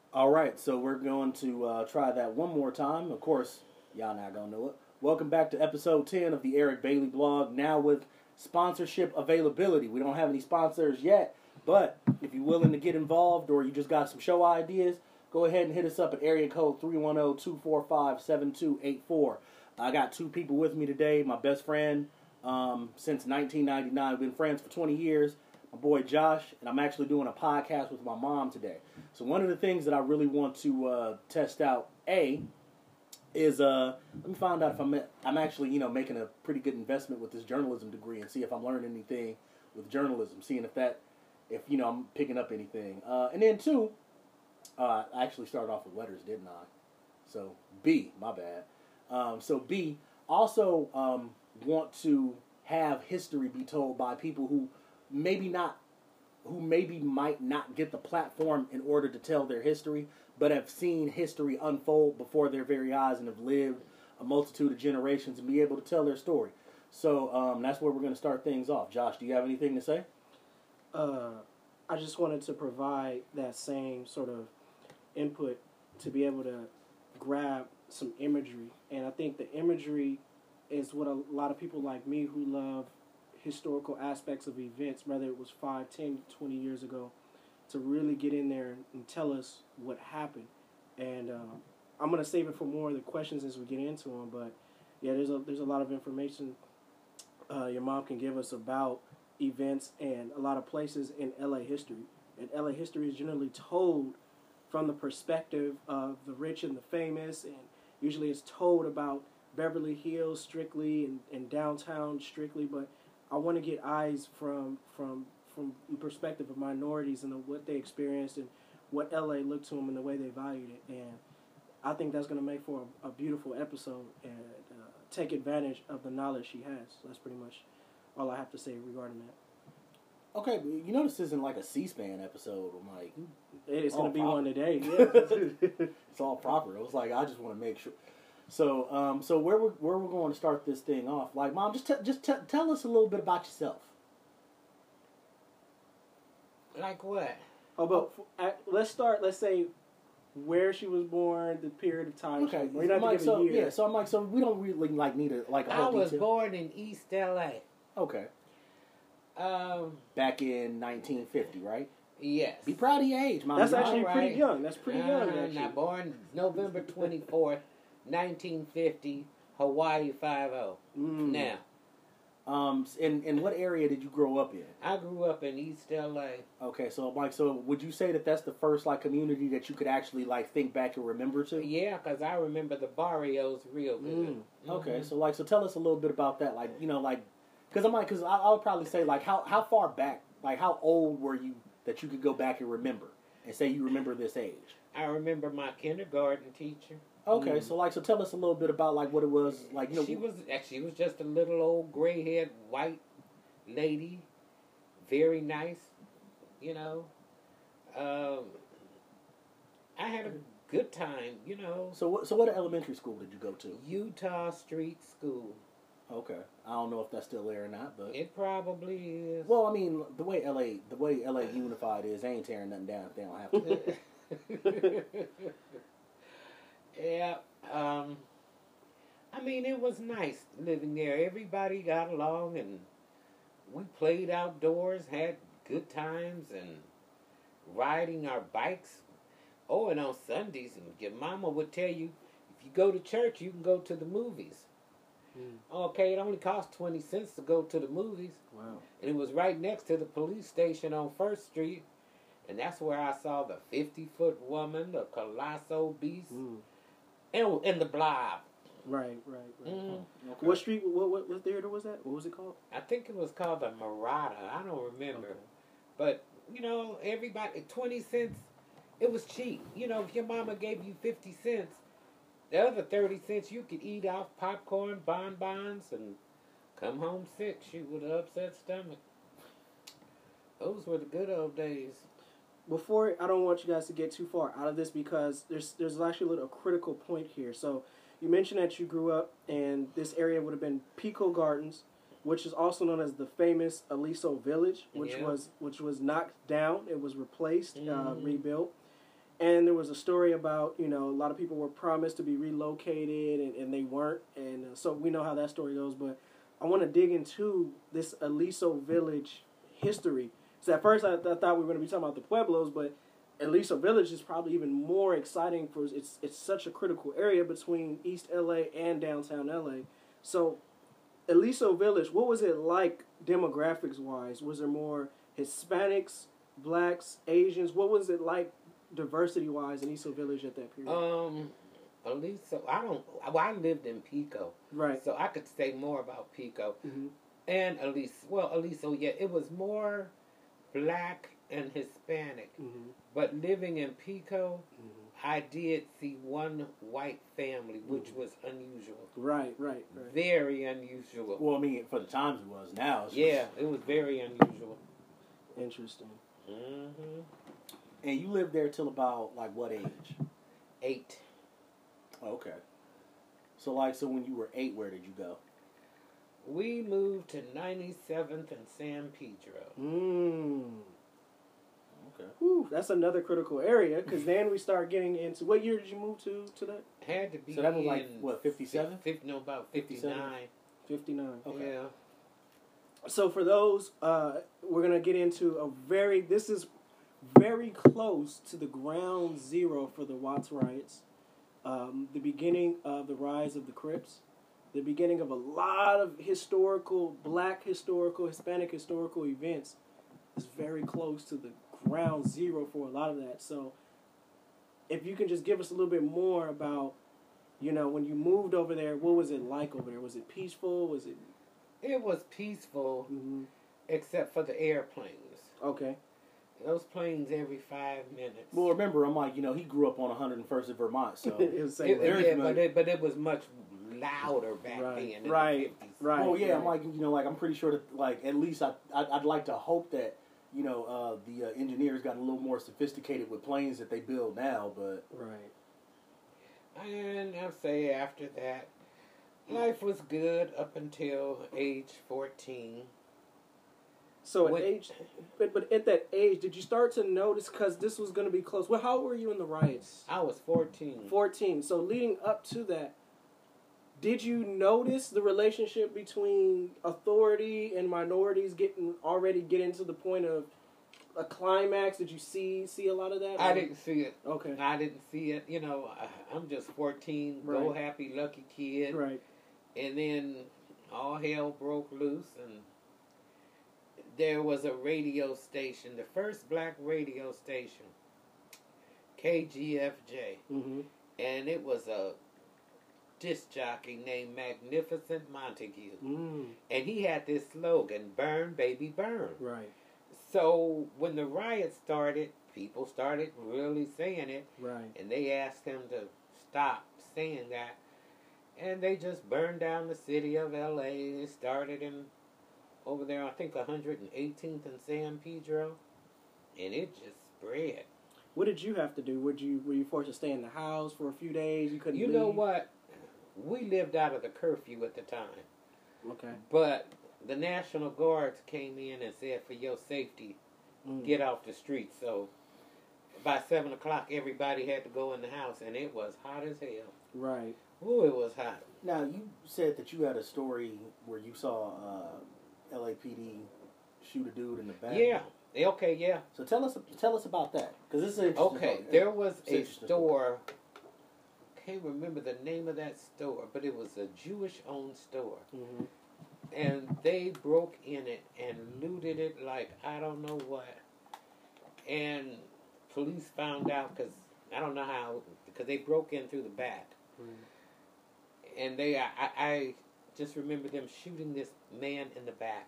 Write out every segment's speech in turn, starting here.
All right, so we're going to try that one more time. Of course, y'all not gonna know it. Welcome back to episode 10 of the Eric Bailey blog. Now with sponsorship availability. We don't have any sponsors yet, but if you're willing to get involved or you just got some show ideas, go ahead and hit us up at area code 310-245-7284. I got two people with me today. My best friend since 1999. We've been friends for 20 years. My boy Josh, and I'm actually doing a podcast with my mom today. So one of the things that I really want to test out, is let me find out if I'm actually making a pretty good investment with this journalism degree and see if I'm learning anything with journalism, seeing if I'm picking up anything. And then two, I actually started off with letters, didn't I? So B, my bad. So B, also want to have history be told by people who maybe might not get the platform in order to tell their history, but have seen history unfold before their very eyes and have lived a multitude of generations and be able to tell their story. So that's where we're going to start things off. Josh, do you have anything to say? I just wanted to provide that same sort of input to be able to grab some imagery. And I think the imagery is what a lot of people like me who love historical aspects of events, whether it was 5, 10, 20 years ago, to really get in there and tell us what happened. And I'm going to save it for more of the questions as we get into them. But yeah, there's a lot of information your mom can give us about events and a lot of places in LA history. And LA history is generally told from the perspective of the rich and the famous, and usually it's told about Beverly Hills strictly and downtown strictly, but I want to get eyes from the perspective of minorities and what they experienced and what LA looked to them and the way they valued it. And I think that's going to make for a beautiful episode and take advantage of the knowledge she has. So that's pretty much all I have to say regarding that. Okay, but this isn't like a C-SPAN episode. I'm like, it's going to be one today. Yeah. It's all proper. It was like, I just want to make sure. So, where we're going to start this thing off? Like, Mom, just tell us a little bit about yourself. Like what? Oh, but let's start. Let's say where she was born, the period of time. Okay, we're not going to give a year. Yeah, so I'm like, so we don't really need a whole I was detail. born in East LA. Okay. Back in 1950, right? Yes. Be proud of your age, Mom. That's actually right. pretty young. That's pretty young, actually. Now, born November 24th, 1950, Hawaii 5-0. Now. In what area did you grow up in? I grew up in East LA. Okay, so Mike, would you say that that's the first community that you could actually think back and remember to? Yeah, because I remember the barrios real good. Mm-hmm. Okay, so tell us a little bit about that, because I would probably say how far back, how old were you that you could go back and remember and say you remember this age? I remember my kindergarten teacher. Okay, so tell us a little bit about what it was like. She was just a little old gray-haired white lady, very nice. I had a good time. So what elementary school did you go to? Utah Street School. Okay, I don't know if that's still there or not, but it probably is. Well, I mean, the way LA unified is, they ain't tearing nothing down if they don't have to. Yeah, I mean, it was nice living there. Everybody got along, and we played outdoors, had good times, and riding our bikes. Oh, and on Sundays, your mama would tell you, if you go to church, you can go to the movies. Okay, it only cost 20 cents to go to the movies. Wow. And it was right next to the police station on 1st Street, and that's where I saw the 50-foot woman, the colossal beast, and the blob. Right. Okay. What street? What theater was that? What was it called? I think it was called the Murata. I don't remember. Okay. But, everybody, 20 cents, it was cheap. If your mama gave you 50 cents, the other 30 cents you could eat off popcorn, bonbons, and come home sick. She with an upset stomach. Those were the good old days. Before, I don't want you guys to get too far out of this because there's actually a critical point here. So you mentioned that you grew up and this area would have been Pico Gardens, which is also known as the famous Aliso Village, which was knocked down. It was replaced, rebuilt. And there was a story about, a lot of people were promised to be relocated and they weren't. And so we know how that story goes. But I want to dig into this Aliso Village history. So at first I thought we were going to be talking about the Pueblos, but Aliso Village is probably even more exciting for it's such a critical area between East LA and downtown LA. So Aliso Village, what was it like demographics wise? Was there more Hispanics, blacks, Asians? What was it like diversity wise in Aliso Village at that period? Aliso, I lived in Pico. Right. So I could say more about Pico. Mm-hmm. And Aliso, yeah, it was more black and Hispanic. Mm-hmm. But living in Pico, Mm-hmm. I did see one white family, which was unusual. Right. Very unusual. Well, I mean, for the times it was. Now it's Yeah, it was very unusual. Interesting. Mm-hmm. And you lived there till about, like, what age? 8. Okay. So when you were 8, where did you go? We moved to 97th and San Pedro. Okay. Whew, that's another critical area because then we start getting into what year did you move to that? Had to be. So that was like, what, 57? No, about 59. 59. Okay. Yeah. So for those, we're gonna get into this is very close to the ground zero for the Watts riots, the beginning of the rise of the Crips, the beginning of a lot of black historical, Hispanic historical events. Is very close to the ground zero for a lot of that. So if you can just give us a little bit more about, when you moved over there, what was it like over there? Was it peaceful? Was it? It was peaceful, except for the airplanes. Okay. Those planes every 5 minutes. Well, remember, I'm like, he grew up on 101st in Vermont, so... It was the same way. but it was much louder back then in the 50s. Right. Oh, yeah, I'm like, I'm pretty sure that, like, at least I'd like to hope that, the engineers got a little more sophisticated with planes that they build now, but... Right. And I'll say after that, life was good up until age 14. So at age, but at that age, did you start to notice, because this was going to be close, well, how old were you in the riots? I was 14. 14. So leading up to that, did you notice the relationship between authority and minorities getting to the point of a climax? Did you see a lot of that? I didn't see it. Okay. I didn't see it. I'm just 14, go happy, lucky kid. Right. And then all hell broke loose, and there was a radio station, the first black radio station, KGFJ. Mm-hmm. And it was a disc jockey named Magnificent Montague. And he had this slogan, "Burn, baby, burn." Right. So when the riot started, people started really saying it. Right. And they asked him to stop saying that. And they just burned down the city of L.A. It started over there, I think 118th and San Pedro. And it just spread. What did you have to do? Were you forced to stay in the house for a few days? You couldn't leave? You know what? We lived out of the curfew at the time. Okay. But the National Guards came in and said, for your safety, get off the street. So by 7 o'clock, everybody had to go in the house, and it was hot as hell. Right. Ooh, it was hot. Now, you said that you had a story where you saw LAPD shoot a dude in the back. Yeah. Okay, yeah. So tell us about that, because this is interesting. Okay, story. there was a store. Can't remember the name of that store, but it was a Jewish-owned store. Mm-hmm. And they broke in it and looted it like I don't know what. And police found out because I don't know how, because they broke in through the back. And I just remember them shooting this man in the back.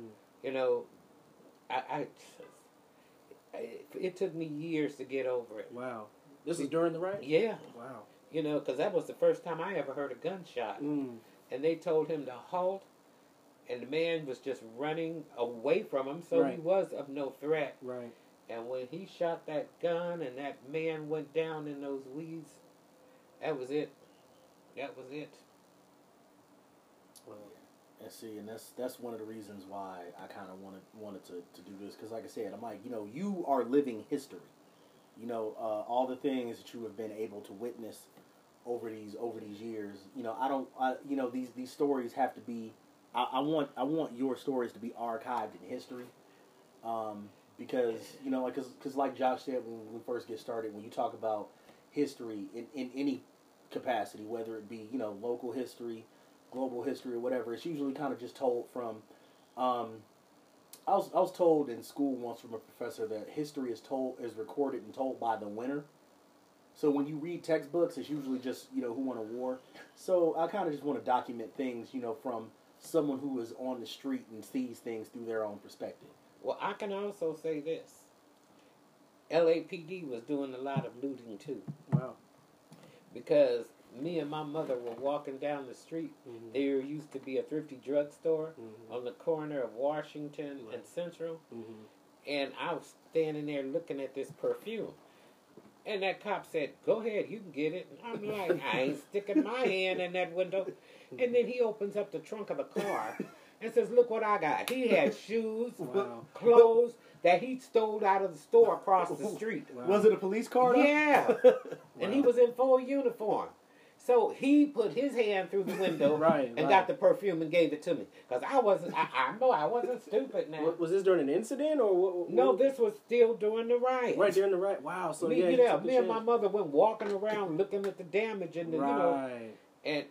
It took me years to get over it. Wow. This is during the riot? Yeah. Wow. Because that was the first time I ever heard a gunshot. And they told him to halt, and the man was just running away from him, so he was of no threat. Right. And when he shot that gun and that man went down in those weeds, that was it. That was it. Well, and see, and that's one of the reasons why I kind of wanted to do this, because like I said, I'm like, you are living history. You know, all the things that you have been able to witness over these years. You know, you know, these stories have to be. I want your stories to be archived in history, because you know, because like Josh said when we first get started, when you talk about history in any capacity, whether it be, you know, local history, global history, or whatever, it's usually kind of just told from. I was told in school once from a professor that history is recorded and told by the winner. So when you read textbooks, it's usually just, you know, who won a war. So I kind of just want to document things, you know, from someone who is on the street and sees things through their own perspective. Well, I can also say this. LAPD was doing a lot of looting too. Wow. Because me and my mother were walking down the street. Mm-hmm. There used to be a thrifty drugstore Mm-hmm. on the corner of Washington and Central. Mm-hmm. And I was standing there looking at this perfume. And that cop said, "Go ahead, you can get it." And I'm like, I ain't sticking my hand in that window. And then he opens up the trunk of the car and says, "Look what I got." He had shoes, Wow. clothes that he stole out of the store across the street. Wow. Was it a police car? Though? Yeah. And he was in full uniform. So he put his hand through the window and got the perfume and gave it to me. Because I know I wasn't stupid now. Was this during an incident or what? No, this was still during the riot. Right during the riot. Wow. So me and my mother went walking around looking at the damage and the, you know, and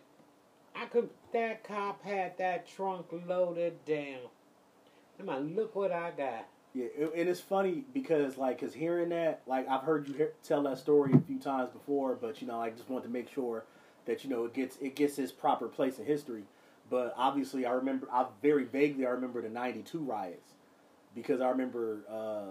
that cop had that trunk loaded down. I'm like, look what I got. Yeah, and it's funny because hearing that, like, I've heard you tell that story a few times before, but, you know, I just want to make sure that, you know, it gets its proper place in history. But obviously, I very vaguely remember the '92 riots, because I remember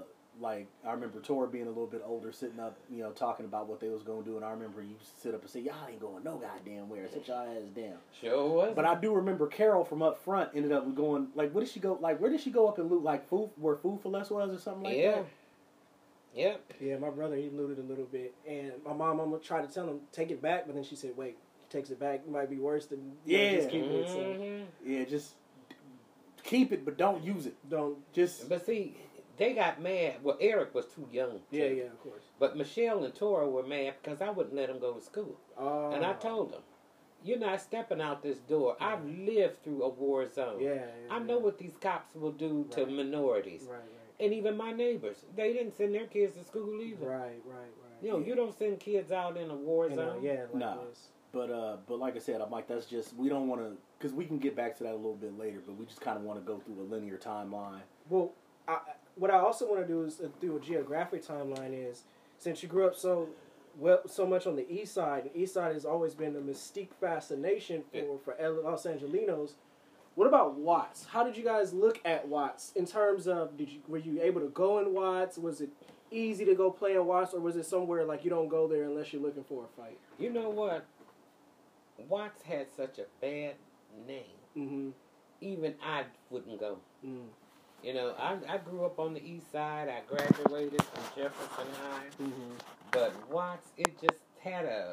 Tor being a little bit older, sitting up, you know, talking about what they was going to do, and I remember you sit up and say, "Y'all ain't going no goddamn where. Sit y'all ass down." Sure was. But I do remember Carol from up front ended up going, like, where did she go up and loot, like, where Food for Less was or something like that? Yep. Yeah, my brother, he looted a little bit, and my mom tried to tell him take it back, but then she said, "Wait, he takes it back, it might be worse than just keep it." So. Yeah, just keep it, but don't use it. But see, they got mad. Well, Eric was too young. Yeah, of course. But Michelle and Tora were mad because I wouldn't let them go to school. And I told them, "You're not stepping out this door. I've lived through a war zone. I know what these cops will do to minorities. Right. And even my neighbors. They didn't send their kids to school either. Right. You know, you don't send kids out in a war zone. This. But like I said, I'm like, that's just, we don't want to, because we can get back to that a little bit later, but we just kind of want to go through a linear timeline. Well, what I also want to do is do a geographic timeline. Is since you grew up so much on the east side, the east side has always been a mystique fascination for Los Angelinos. What about Watts? How did you guys look at Watts in terms of were you able to go in Watts? Was it easy to go play in Watts, or was it somewhere like you don't go there unless you're looking for a fight? You know what? Watts had such a bad name. Mm-hmm. Even I wouldn't go. Mm. You know, I grew up on the east side. I graduated from Jefferson High. Mm-hmm. But Watts, it just had a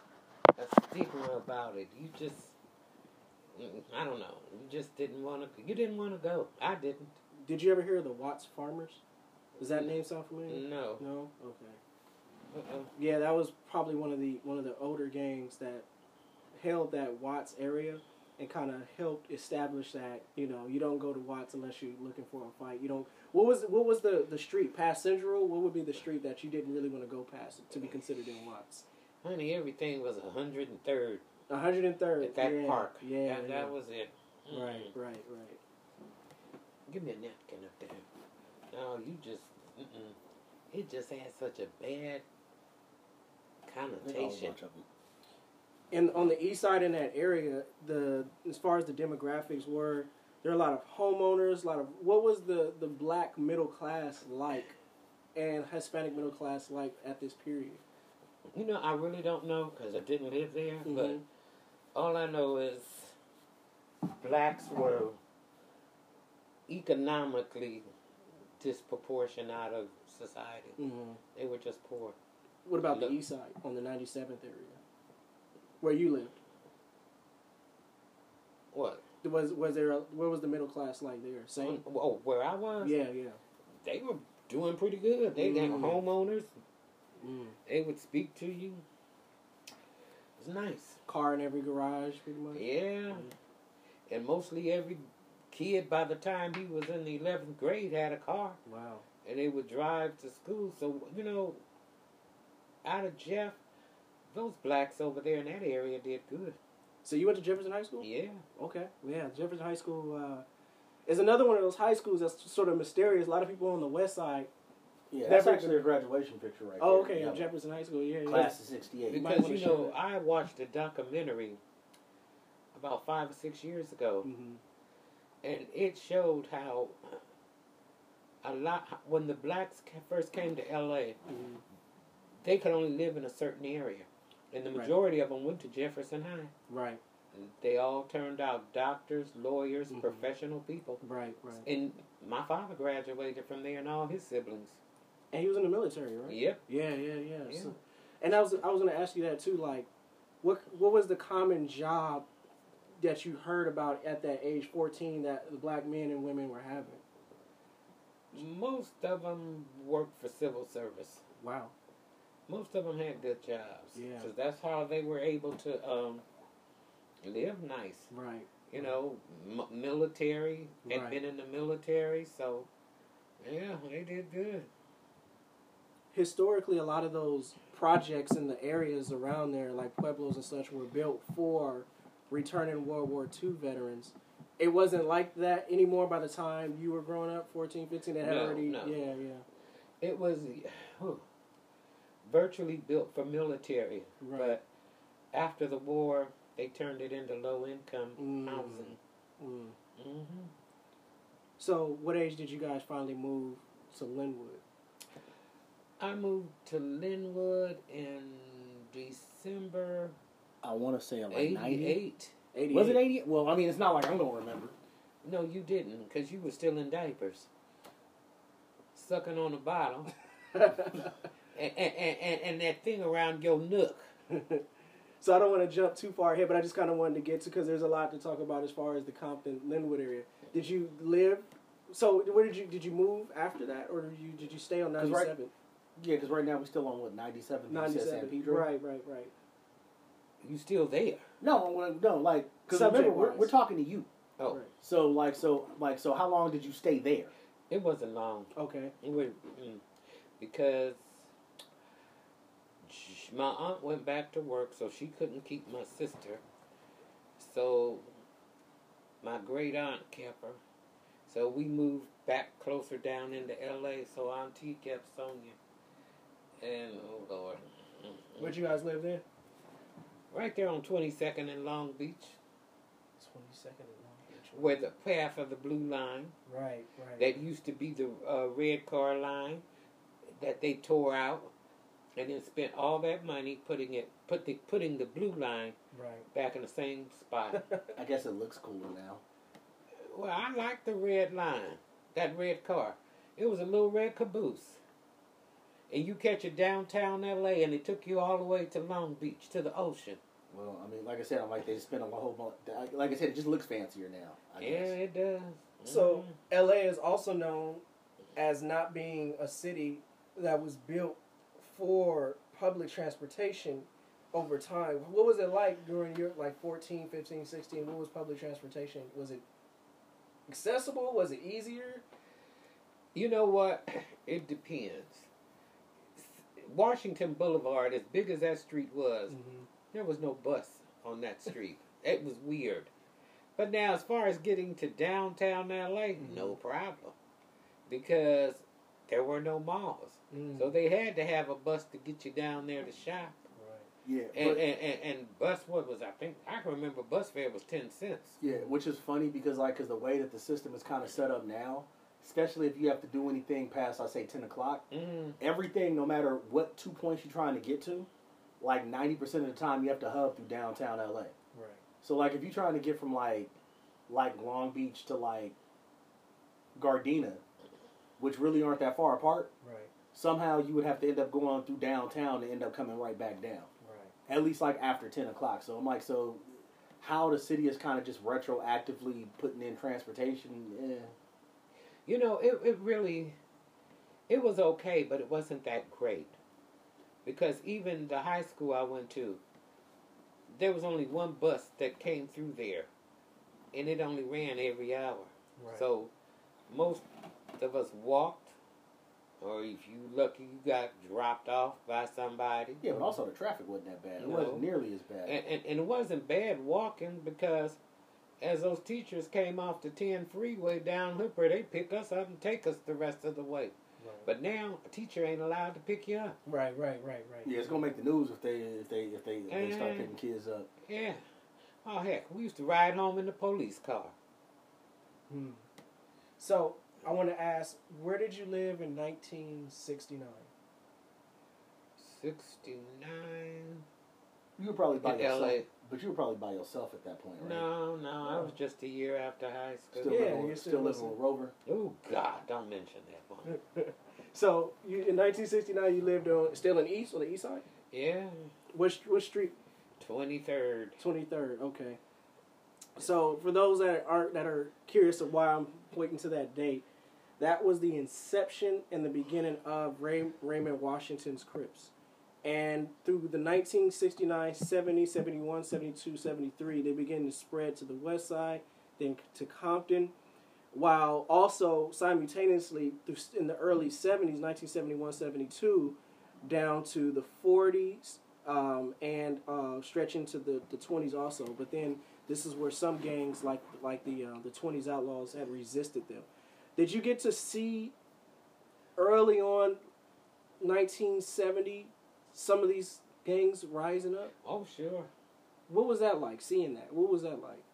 stigma about it. You just, I don't know. You just didn't want to. You didn't want to go. I didn't. Did you ever hear of the Watts Farmers? Does that name sound familiar? No. No. Okay. Yeah, that was probably one of the older gangs that held that Watts area and kind of helped establish that, you know, you don't go to Watts unless you're looking for a fight. You don't. What was the street past Central? What would be the street that you didn't really want to go past to be considered in Watts? Honey, everything was 103rd. 103rd. At that park. Yeah. That was it. Right. Give me a napkin up there. No, you just, it just had such a bad connotation. And on the east side in that area, as far as the demographics were, there are a lot of homeowners, what was the black middle class like and Hispanic middle class like at this period? You know, I really don't know because I didn't live there, but all I know is blacks were economically disproportionate out of society. Mm-hmm. They were just poor. What about the east side on the 97th area? Where you lived? What? Where was the middle class like there? Same? Oh, where I was? Yeah. They were doing pretty good. They got homeowners. They would speak to you. It was nice. Car in every garage, pretty much. Yeah. And mostly every kid, by the time he was in the 11th grade, had a car. Wow. And they would drive to school. So, out of Jeff, those blacks over there in that area did good. So you went to Jefferson High School? Yeah. Okay. Yeah, Jefferson High School is another one of those high schools that's sort of mysterious. A lot of people on the west side. Yeah, that's actually a graduation picture right there. Oh, okay. Yeah. Jefferson High School, yeah. Class of 68. Because, I watched a documentary about 5 or 6 years ago. Mm-hmm. And it showed how when the blacks first came to L.A., they could only live in a certain area. And the majority of them went to Jefferson High. Right. And they all turned out doctors, lawyers, professional people. Right. And my father graduated from there and all his siblings. And he was in the military, right? Yep. Yeah. So, and I was going to ask you that too. Like, what was the common job that you heard about at that age 14 that the black men and women were having? Most of them worked for civil service. Wow. Most of them had good jobs. Yeah. Because that's how they were able to live nice. Right. Military. Had been in the military, so yeah, they did good. Historically, a lot of those projects in the areas around there, like pueblos and such, were built for returning World War II veterans. It wasn't like that anymore by the time you were growing up, 14, 15, it had already... No. Yeah. It was virtually built for military. Right. But after the war, they turned it into low-income housing. Mm-hmm. So, what age did you guys finally move to Linwood? I moved to Linwood in December. I want to say like 88. 88. Was it 88? Well, I mean, it's not like I'm going to remember. No, you didn't, because you were still in diapers. Sucking on a bottle. and that thing around your nook. So I don't want to jump too far ahead, but I just kind of wanted to get to, because there's a lot to talk about as far as the Compton, Linwood area. Did you live? So where did you move after that, or did you stay on 97? Yeah, because right now we're still on, what, 97? 97. San Pedro? Right. You still there? No, like, because remember, we're talking to you. Oh. Right. So how long did you stay there? It wasn't long. Okay. Because my aunt went back to work, so she couldn't keep my sister. So my great aunt kept her. So we moved back closer down into L.A., so Auntie kept Sonia. And, oh, Lord. Where'd you guys live then? Right there on 22nd and Long Beach. 22nd and Long Beach. Where the path of the blue line. Right. That used to be the red car line that they tore out, and then spent all that money putting the blue line back in the same spot. I guess it looks cooler now. Well, I like the red line, that red car. It was a little red caboose. And you catch it downtown L.A. and it took you all the way to Long Beach, to the ocean. Well, I mean, like I said, they just spent a whole bunch. Like I said, it just looks fancier now, I guess. Yeah, it does. So, L.A. is also known as not being a city that was built for public transportation over time. What was it like during your, 14, 15, 16? What was public transportation? Was it accessible? Was it easier? You know what? It depends. Washington Boulevard, as big as that street was, there was no bus on that street. It was weird. But now, as far as getting to downtown L.A., no problem. Because there were no malls. So they had to have a bus to get you down there to shop. Yeah, and bus, I can remember bus fare was 10 cents. Yeah, which is funny because the way that the system is kind of set up now, especially if you have to do anything past, I say, 10 o'clock, everything, no matter what 2 points you're trying to get to, 90% of the time you have to hub through downtown LA. Right. So, if you're trying to get from, Long Beach to, Gardena, which really aren't that far apart, somehow you would have to end up going through downtown to end up coming right back down. Right. At least, after 10 o'clock. So, I'm so how the city is kind of just retroactively putting in transportation, You know, it really, it was okay, but it wasn't that great. Because even the high school I went to, there was only one bus that came through there, and it only ran every hour. Right. So most of us walked, or if you lucky, you got dropped off by somebody. Yeah, but also the traffic wasn't that bad. It No. wasn't nearly as bad. And it wasn't bad walking because as those teachers came off the 10 freeway down Hooper, they pick us up and take us the rest of the way. Right. But now a teacher ain't allowed to pick you up. Right. Yeah, it's gonna make the news if they start picking kids up. Yeah. Oh heck, we used to ride home in the police car. Hmm. So I want to ask, where did you live in 1969? 69. You were probably by In yourself, LA. but you were probably by yourself at that point, right? No, I was just a year after high school. Still Yeah, living, you're with, still still living with Rover. Oh God, don't mention that one. So you in 1969 you lived on still in East on the East Side? Yeah, Which street? 23rd. 23rd. Okay. So for those that are curious of why I'm pointing to that date, that was the inception and the beginning of Raymond Washington's Crips. And through the 1969, 70, 71, 72, 73, they began to spread to the west side, then to Compton, while also simultaneously in the early 70s, 1971, 72, down to the 40s and stretching to the 20s also. But then this is where some gangs like the 20s Outlaws had resisted them. Did you get to see early on 1970 some of these gangs rising up? Oh sure. What was that like, seeing that? What was that like?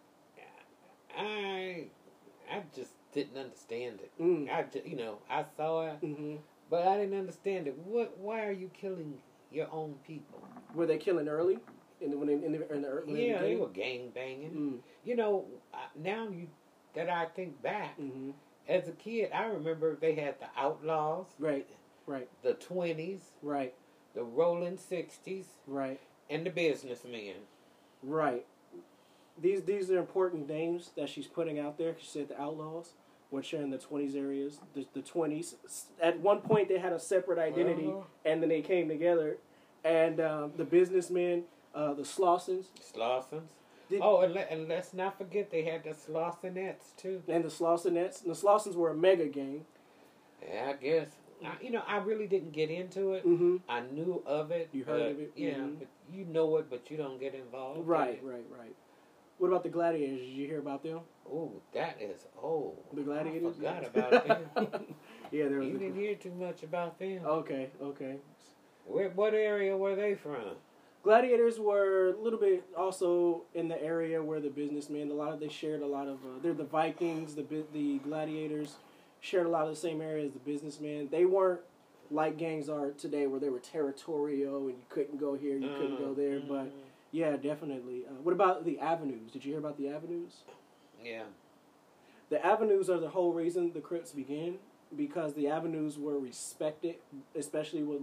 I just didn't understand it. Mm. I saw it, Mm-hmm. but I didn't understand it. Why are you killing your own people? Were they killing early? In the early Yeah, they beginning? were gang banging. Mm. You know, now that I think back, Mm-hmm. as a kid, I remember they had the Outlaws, Right. the 20s, Right. the Rolling 60s, Right. and the Businessmen. Right. These are important names that she's putting out there. She said the Outlaws, which are in the 20s areas. The 20s. At one point, they had a separate identity, and then they came together. And the Businessmen, the Slossons. Slossons. Did- And let's not forget they had the Slossonettes, too. And the Slossonettes. And the Slossons were a mega gang. Yeah, I guess. I really didn't get into it. Mm-hmm. I knew of it. You heard of it? Yeah, Mhm. but you know it, but you don't get involved. Right. What about the Gladiators? Did you hear about them? Oh, that is old. The Gladiators? I forgot about them. Yeah, there was. You didn't hear too much about them. Okay. What area were they from? Gladiators were a little bit also in the area where the Businessmen. They shared a lot of. They're the Vikings. The Gladiators shared a lot of the same area as the Businessmen. They weren't like gangs are today, where they were territorial and you couldn't go here, you couldn't go there. But yeah, definitely. What about the Avenues? Did you hear about the Avenues? Yeah. The Avenues are the whole reason the Crips began, because the Avenues were respected, especially with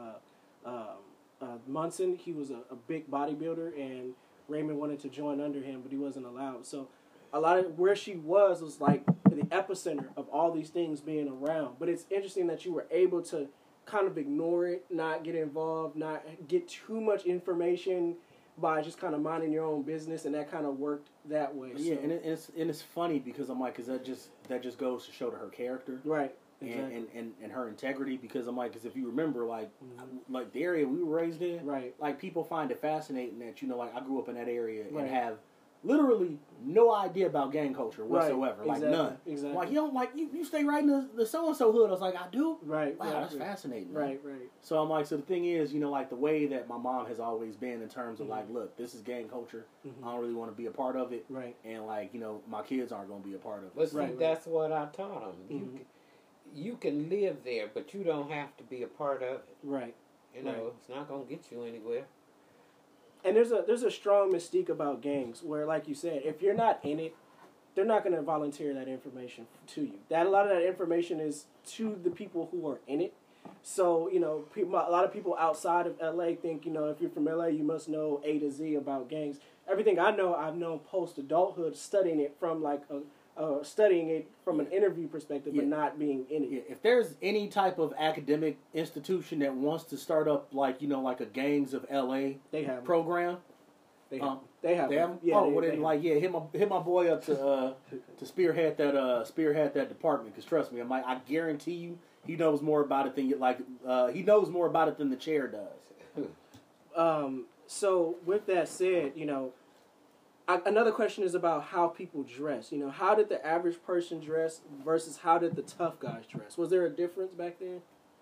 Munson. He was a big bodybuilder, and Raymond wanted to join under him, but he wasn't allowed. So a lot of where she was like the epicenter of all these things being around. But it's interesting that you were able to kind of ignore it, not get involved, not get too much information by just kind of minding your own business, and that kind of worked that way. Yeah, so. and it's funny because I'm like, cause that just goes to show to her character, Right. Exactly. and her integrity. Because I'm like, because if you remember, like the area we were raised in, Right. like people find it fascinating that like I grew up in that area Right. and have literally no idea about gang culture whatsoever, Right. like Exactly. none. Exactly. Like you don't like you stay right in the so and so hood. I was like, I do. Right. Wow, that's fascinating. Man. Right. So I'm like, so the thing is, like the way that my mom has always been in terms of like, look, this is gang culture. Mhm. I don't really want to be a part of it. Right. And like, my kids aren't going to be a part of it. But see, Right. that's what I taught them. Mhm. You can live there, but you don't have to be a part of it. Right. Right. It's not going to get you anywhere. And there's a strong mystique about gangs where, like you said, if you're not in it, they're not going to volunteer that information to you. That a lot of that information is to the people who are in it. So a lot of people outside of LA think if you're from LA, you must know A to Z about gangs. Everything I know, I've known post adulthood, studying it from like studying it from an interview perspective, but not being in it. Yeah, if there's any type of academic institution that wants to start up like a Gangs of LA They have program, They have them. Yeah, hit my boy up to spearhead that department. Because trust me, I guarantee you, he knows more about it than he knows more about it than the chair does. So with that said, another question is about how people dress. How did the average person dress versus how did the tough guys dress? Was there a difference back then?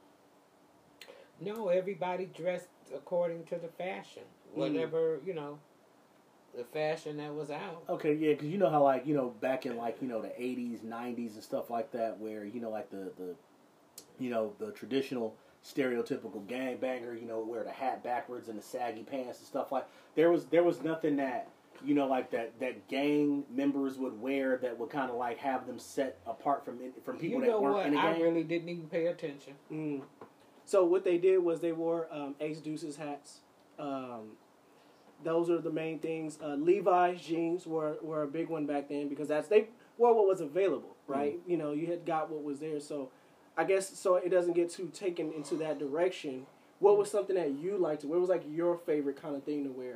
No, everybody dressed according to the fashion, whatever the fashion that was out. Okay, yeah, because how back in the 80s, 90s and stuff like that, where the traditional stereotypical gangbanger, wear the hat backwards and the saggy pants and stuff like. There was nothing that that gang members would wear that would kind of have them set apart from people that weren't in the gang. I really didn't even pay attention. So what they did was they wore Ace Deuces hats. Those are the main things. Levi's jeans were a big one back then because they wore what was available, right? You had got what was there. So I guess so it doesn't get too taken into that direction. What was something that you liked to wear? What was your favorite kind of thing to wear?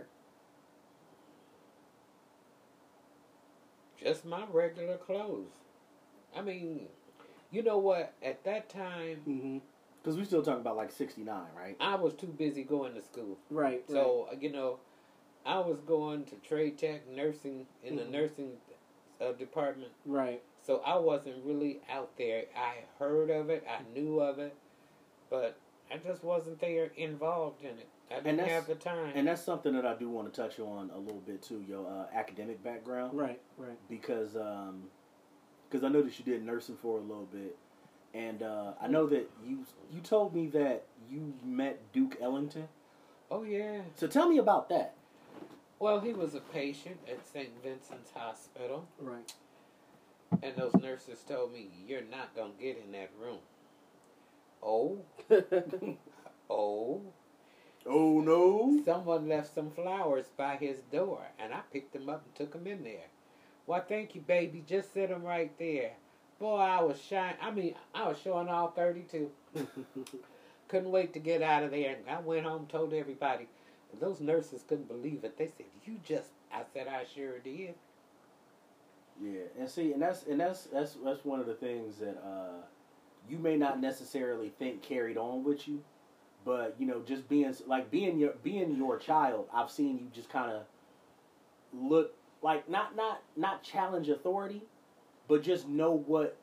Just my regular clothes. I mean, you know what? At that time, because we still talking about 69, right? I was too busy going to school. Right. So I was going to trade tech nursing in the nursing department. Right. So I wasn't really out there. I heard of it, I knew of it, but I just wasn't there involved in it. I didn't have the time. And that's something that I do want to touch on a little bit too, your academic background. Right. Because I know that you did nursing for a little bit, and I know that you told me that you met Duke Ellington. Oh yeah. So tell me about that. Well, he was a patient at St. Vincent's Hospital. Right. And those nurses told me, "You're not going to get in that room." Oh? Oh? Oh, no. Someone left some flowers by his door, and I picked them up and took them in there. "Well, thank you, baby. Just sit them right there." Boy, I was I was showing all 32. Couldn't wait to get out of there. And I went home, told everybody. Those nurses couldn't believe it. They said, I said, "I sure did." Yeah, and see, and that's one of the things that you may not necessarily think carried on with you, but just being your child, I've seen you just kind of look not challenge authority, but just know what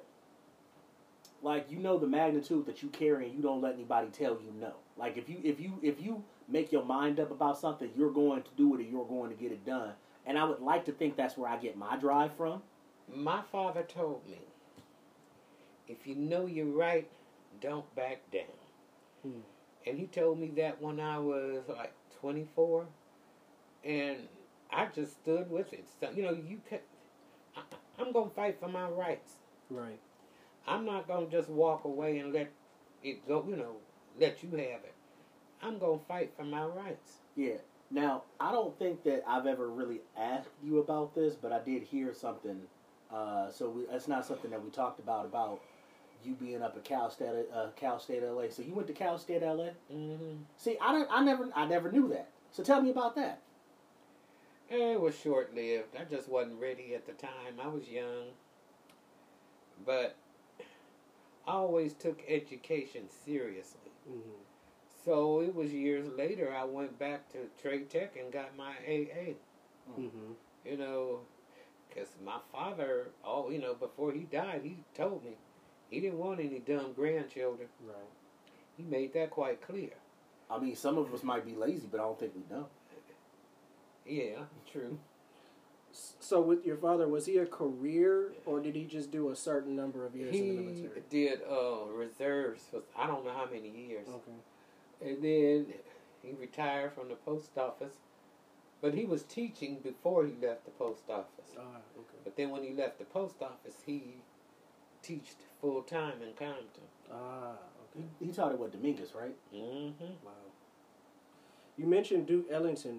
the magnitude that you carry, and you don't let anybody tell you no. If you make your mind up about something, you're going to do it, and you're going to get it done. And I would like to think that's where I get my drive from. My father told me, if you know you're right, don't back down. And he told me that when I was 24, and I just stood with it. So, I'm going to fight for my rights. Right. I'm not going to just walk away and let it go, let you have it. I'm going to fight for my rights. Yeah. Now, I don't think that I've ever really asked you about this, but I did hear something. That's not something that we talked about you being up at Cal State LA. So you went to Cal State LA? Mm-hmm. See, I never knew that. So tell me about that. It was short-lived. I just wasn't ready at the time. I was young. But I always took education seriously. Mm-hmm. So it was years later I went back to Trade Tech and got my AA. Mm-hmm. Because my father, before he died, he told me he didn't want any dumb grandchildren. Right. He made that quite clear. I mean, some of us might be lazy, but I don't think we know. Yeah, true. So with your father, was he a career, or did he just do a certain number of years in the military? He did reserves for I don't know how many years. Okay. And then he retired from the post office. But he was teaching before he left the post office. Okay. But then when he left the post office, he taught full-time in Compton. Okay. He taught at Dominguez, right? Mm-hmm. Wow. You mentioned Duke Ellington.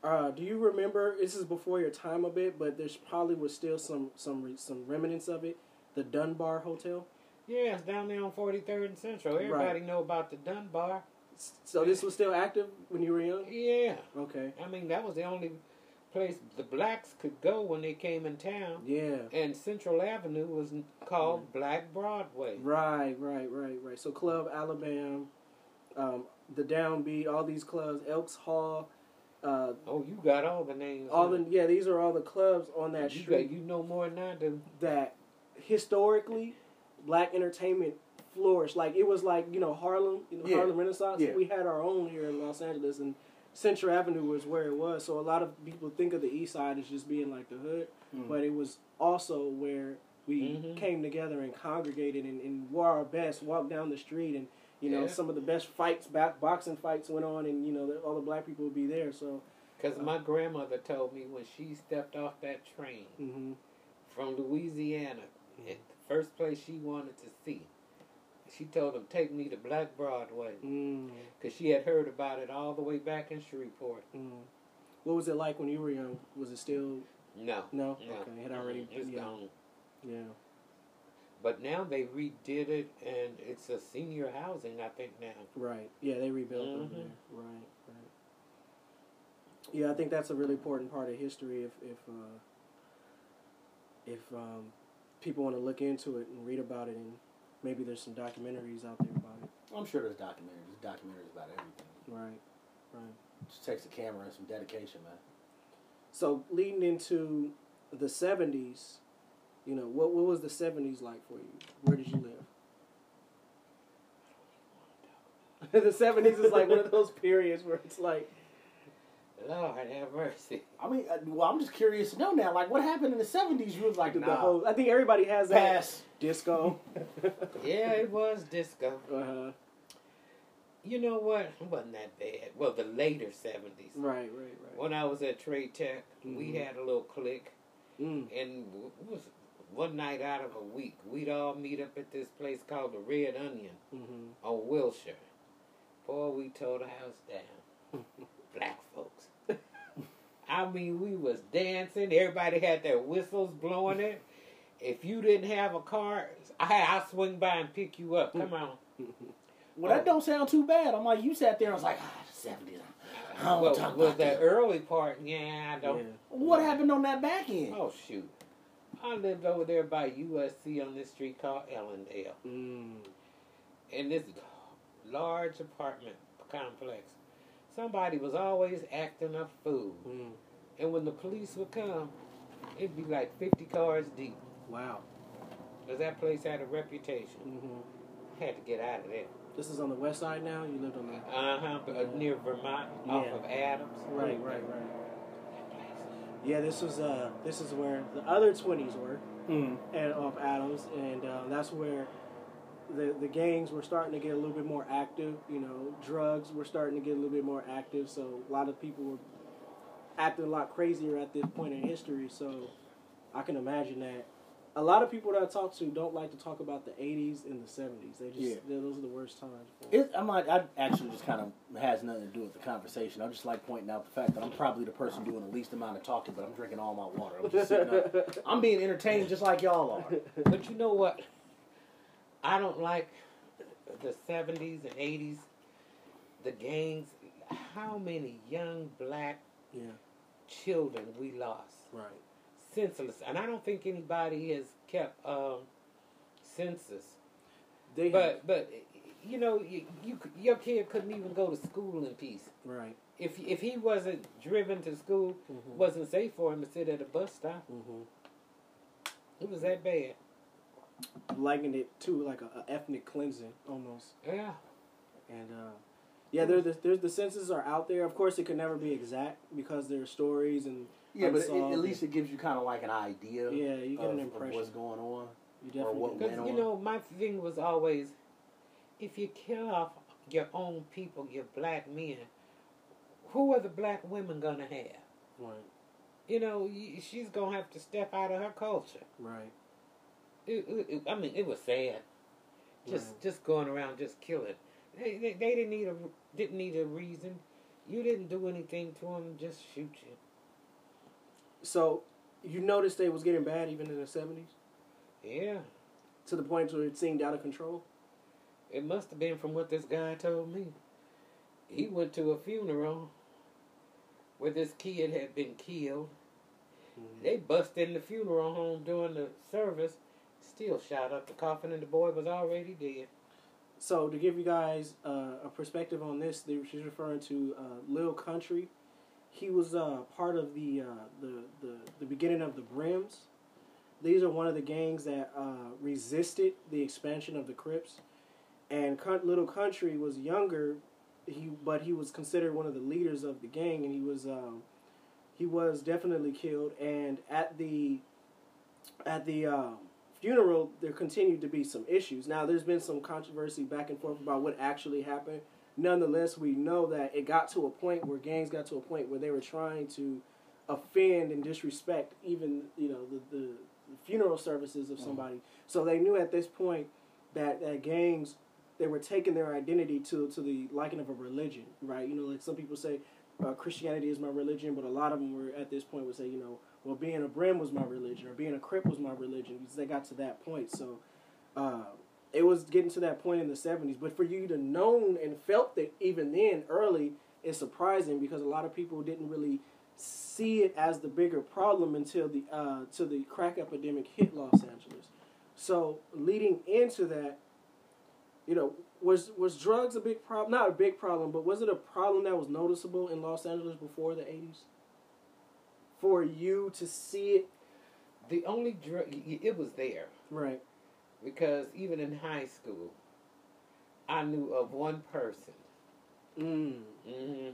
Do you remember? This is before your time a bit, but there's probably was still some remnants of it. The Dunbar Hotel. Yeah, it's down there on 43rd and Central. Everybody know about the Dunbar. So this was still active when you were young? Yeah. Okay. I mean, that was the only place the blacks could go when they came in town. Yeah. And Central Avenue was called Black Broadway. Right. So Club Alabama, the Downbeat, all these clubs, Elks Hall. You got all the names. These are all the clubs on that street. You know more than I do. That historically, black entertainment flourished. Like it was like Harlem, Harlem Renaissance. Yeah. We had our own here in Los Angeles, and Central Avenue was where it was. So a lot of people think of the East Side as just being like the hood, but it was also where we came together and congregated and wore our best, walked down the street, and some of the best fights, boxing fights went on, and all the black people would be there. So, because my grandmother told me when she stepped off that train from Louisiana, the first place she wanted to see, she told them, take me to Black Broadway, because she had heard about it all the way back in Shreveport. What was it like when you were young? Was it still? No. Okay, it had already. It's gone. Yeah. But now they redid it, and it's a senior housing, I think, now. Right. Yeah, they rebuilt over there. Right. Yeah, I think that's a really important part of history. If people want to look into it and read about it, and maybe there's some documentaries out there about it. I'm sure there's documentaries. There's documentaries about everything. Right. Just takes a camera and some dedication, man. So leading into the 70s, what was the 70s like for you? Where did you live? The 70s is like one of those periods where it's like, Lord have mercy. I mean, I'm just curious to know now. Like, what happened in the 70s? You was like, the whole. I think everybody has that. Pass. Disco. Yeah, it was disco. Uh-huh. You know what? It wasn't that bad. Well, the later 70s. Right. When I was at Trade Tech, we had a little clique. And it was one night out of a week, we'd all meet up at this place called the Red Onion on Wilshire. Boy, we tore the house down. Black folks. I mean, we was dancing. Everybody had their whistles blowing it. If you didn't have a car, I'll swing by and pick you up. Come on. Well, that don't sound too bad. I'm like, you sat there and I was like, the 70s. I don't want to talk about that early part, I don't. Yeah. What happened on that back end? Oh, shoot. I lived over there by USC on this street called Ellendale. In this large apartment complex. Somebody was always acting a fool. And when the police would come, it'd be like 50 cars deep. Wow. Because that place had a reputation. Had to get out of there. This is on the west side now? You lived on the... Near Vermont, off of Adams. Right. Yeah, this is where the other 20s were, and off Adams, and that's where the gangs were starting to get a little bit more active. Drugs were starting to get a little bit more active, so a lot of people were acting a lot crazier at this point in history. So I can imagine that. A lot of people that I talk to don't like to talk about the 80s and the 70s. Those are the worst times. I actually just kind of has nothing to do with the conversation. I just like pointing out the fact that I'm probably the person doing the least amount of talking, but I'm drinking all my water. I'm just sitting up. I'm being entertained just like y'all are. But you know what? I don't like the 70s and 80s, the gangs. How many young black children we lost. Right. Senseless. And I don't think anybody has kept census. But your kid couldn't even go to school in peace. Right. If he wasn't driven to school, wasn't safe for him to sit at a bus stop. It was that bad. Likened it to like a ethnic cleansing almost. Yeah. And there's the censuses are out there. Of course, it could never be exact because there are stories and but at least it gives you kind of like an idea. Yeah, you get an impression of what's going on. You definitely because my thing was always, if you kill off your own people, your black men, who are the black women gonna have? Right. She's gonna have to step out of her culture. Right. It was sad. Just going around just killing. They didn't need a reason. You didn't do anything to him, just shoot you. So, you noticed they was getting bad even in the 70s? Yeah. To the point where it seemed out of control? It must have been from what this guy told me. He went to a funeral where this kid had been killed. Mm-hmm. They busted in the funeral home during the service, still shot up the coffin, and the boy was already dead. So, to give you guys a perspective on this, she's referring to Lil Country. He was part of the beginning of the Brims. These are one of the gangs that resisted the expansion of the Crips. And Little Country was younger, but he was considered one of the leaders of the gang, and he was definitely killed. And at the funeral, there continued to be some issues. Now, there's been some controversy back and forth about what actually happened. Nonetheless, we know that it got to a point where gangs got to a point where they were trying to offend and disrespect even, the funeral services of somebody. So they knew at this point that gangs, they were taking their identity to the liking of a religion, right? Like some people say Christianity is my religion, but a lot of them were at this point would say, well, being a Brim was my religion, or being a Crip was my religion, because they got to that point. So it was getting to that point in the 70s. But for you to known and felt that even then, early, is surprising, because a lot of people didn't really see it as the bigger problem until the crack epidemic hit Los Angeles. So leading into that, was drugs a big problem? Not a big problem, but was it a problem that was noticeable in Los Angeles before the 80s? For you to see it? The only drug, it was there. Right. Because even in high school, I knew of one person. Mm-hmm.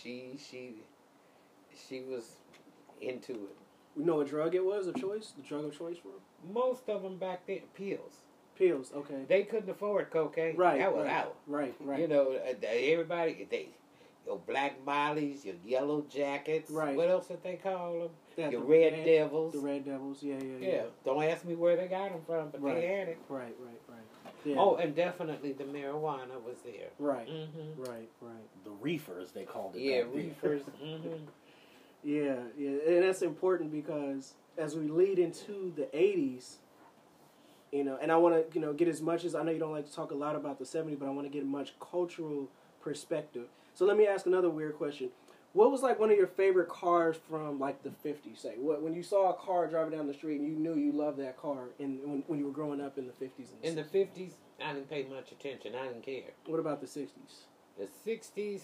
She was into it. You know what drug it was of choice? The drug of choice for them? Most of them back then, pills. Pills, okay. They couldn't afford cocaine. Right. That was right, out. Right. Everybody, your black mollies, your yellow jackets. Right. What else did they call them? Yeah, your red devils. The red devils, yeah. Don't ask me where they got them from, but they had it. Right. Yeah. Oh, and definitely the marijuana was there. Right. Mm-hmm. Right. The reefers, they called it. Yeah, reefers. Mm-hmm. Yeah, and that's important because as we lead into the 80s, and I want to, get as much as, I know you don't like to talk a lot about the 70s, but I want to get a much cultural perspective. So let me ask another weird question. What was like one of your favorite cars from like the 50s, say? When you saw a car driving down the street and you knew you loved that car when you were growing up in the 50s and 60s? In the 50s, I didn't pay much attention. I didn't care. What about the 60s? The 60s,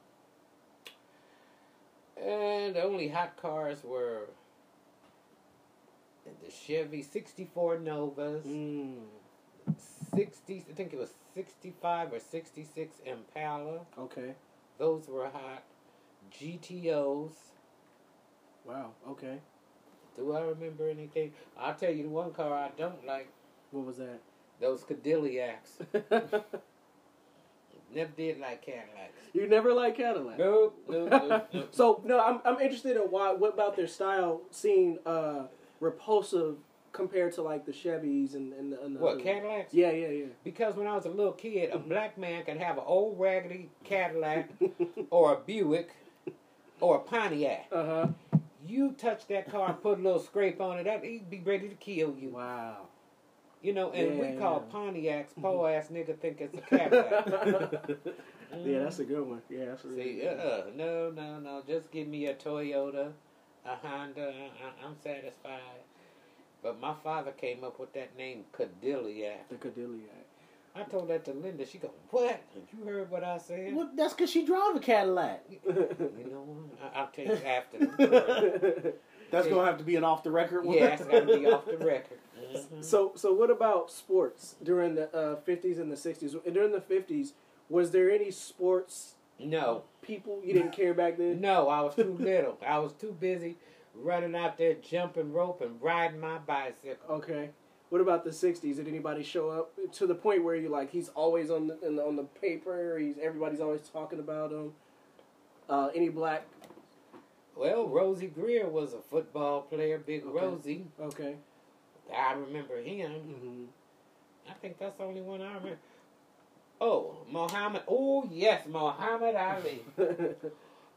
and the only hot cars were the Chevy 64 Novas, 60s, I think it was 65 or 66 Impala. Okay. Those were hot. GTOs. Wow, okay. Do I remember anything? I'll tell you the one car I don't like. What was that? Those Cadillacs. Never did like Cadillacs. You never liked Cadillac? Nope. So, no, I'm interested in what about their style seemed repulsive compared to like the Chevys and the What, Cadillacs? Yeah. Because when I was a little kid, a black man could have an old raggedy Cadillac or a Buick or a Pontiac. Uh-huh. You touch that car and put a little scrape on it, he'd be ready to kill you. Wow. And we call Pontiacs, po-ass nigga think it's a Cadillac. Yeah, that's a good one. Yeah, that's a really good one. No. Just give me a Toyota, a Honda. I'm satisfied. But my father came up with that name, Cadillac. The Cadillac. I told that to Linda. She go, what? You heard what I said? Well, that's because she drive a Cadillac. You know what? I'll tell you after the That's going to have to be an off-the-record one. Yeah, it's got to be off the record. Mm-hmm. So what about sports during the 50s and the 60s? During the 50s, was there any sports No. people you didn't care back then? No, I was too little. I was too busy running out there, jumping rope, and riding my bicycle. Okay. What about the 60s? Did anybody show up to the point where you're like, he's always on the paper, everybody's always talking about him? Any black? Well, Rosie Greer was a football player, Big Okay. Rosie. Okay. I remember him. Mm-hmm. I think that's the only one I remember. Oh, Muhammad. Oh, yes, Muhammad Ali.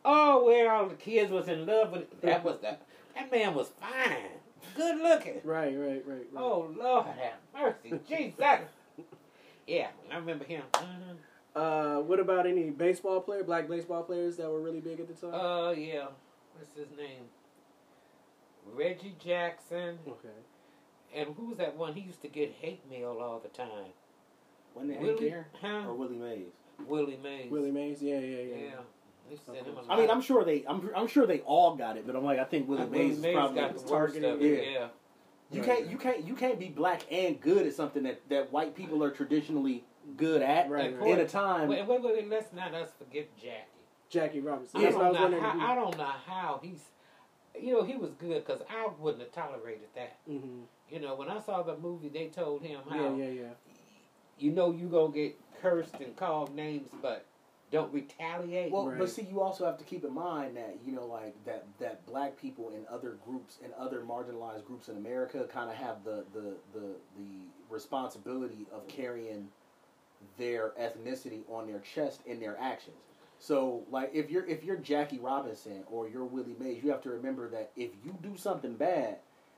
Oh, where all the kids was in love with. That man was fine, good looking. Right. Oh Lord, have mercy, Jesus. Yeah, I remember him. Mm-hmm. What about any black baseball players that were really big at the time? Yeah. What's his name? Reggie Jackson. Okay. And who was that one? He used to get hate mail all the time. Wasn't it Willie, Hank Aaron or Willie Mays? Willie Mays. Willie Mays, yeah. They sent him a I mean, lot. I'm sure they all got it, but I think Willie Mays is probably got the worst of it. Yeah. You can't be black and good at something that white people are traditionally good at in a time. Wait, let's not us forget Jackie Robinson. I don't know how he's. He was good because I wouldn't have tolerated that. Mm-hmm. When I saw the movie, they told him how. Yeah. You gonna get cursed and called names, but don't retaliate. Well, but see, you also have to keep in mind that that black people in other groups and other marginalized groups in America kind of have the responsibility of carrying their ethnicity on their chest in their actions. So, like, if you're Jackie Robinson or you're Willie Mays, you have to remember that if you do something bad,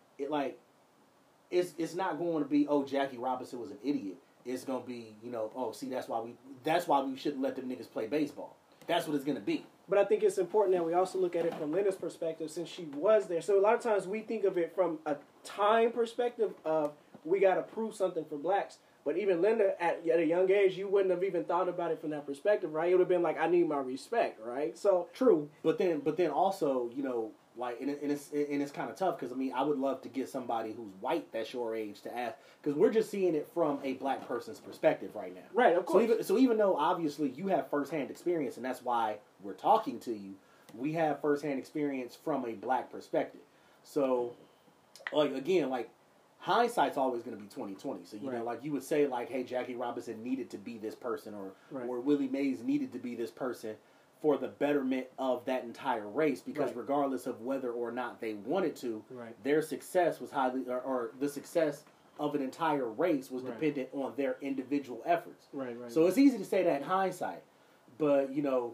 it's not going to be, oh, Jackie Robinson was an idiot. It's going to be, oh, see, that's why we shouldn't let them niggas play baseball. That's what it's going to be. But I think it's important that we also look at it from Linda's perspective since she was there. So a lot of times we think of it from a time perspective of we got to prove something for blacks. But even Linda, at a young age, you wouldn't have even thought about it from that perspective, right? It would have been like, I need my respect, right? So true. But then also, like, and it's kind of tough because I would love to get somebody who's white that's your age to ask, because we're just seeing it from a black person's perspective right now. Right, of course. So even though obviously you have firsthand experience, and that's why we're talking to you, we have firsthand experience from a black perspective. So, like hindsight's always going to be 20/20. So like you would say, like, hey, Jackie Robinson needed to be this person, or Willie Mays needed to be this person for the betterment of that entire race, because regardless of whether or not they wanted to, their success was or the success of an entire race was dependent on their individual efforts. So it's easy to say that in hindsight, but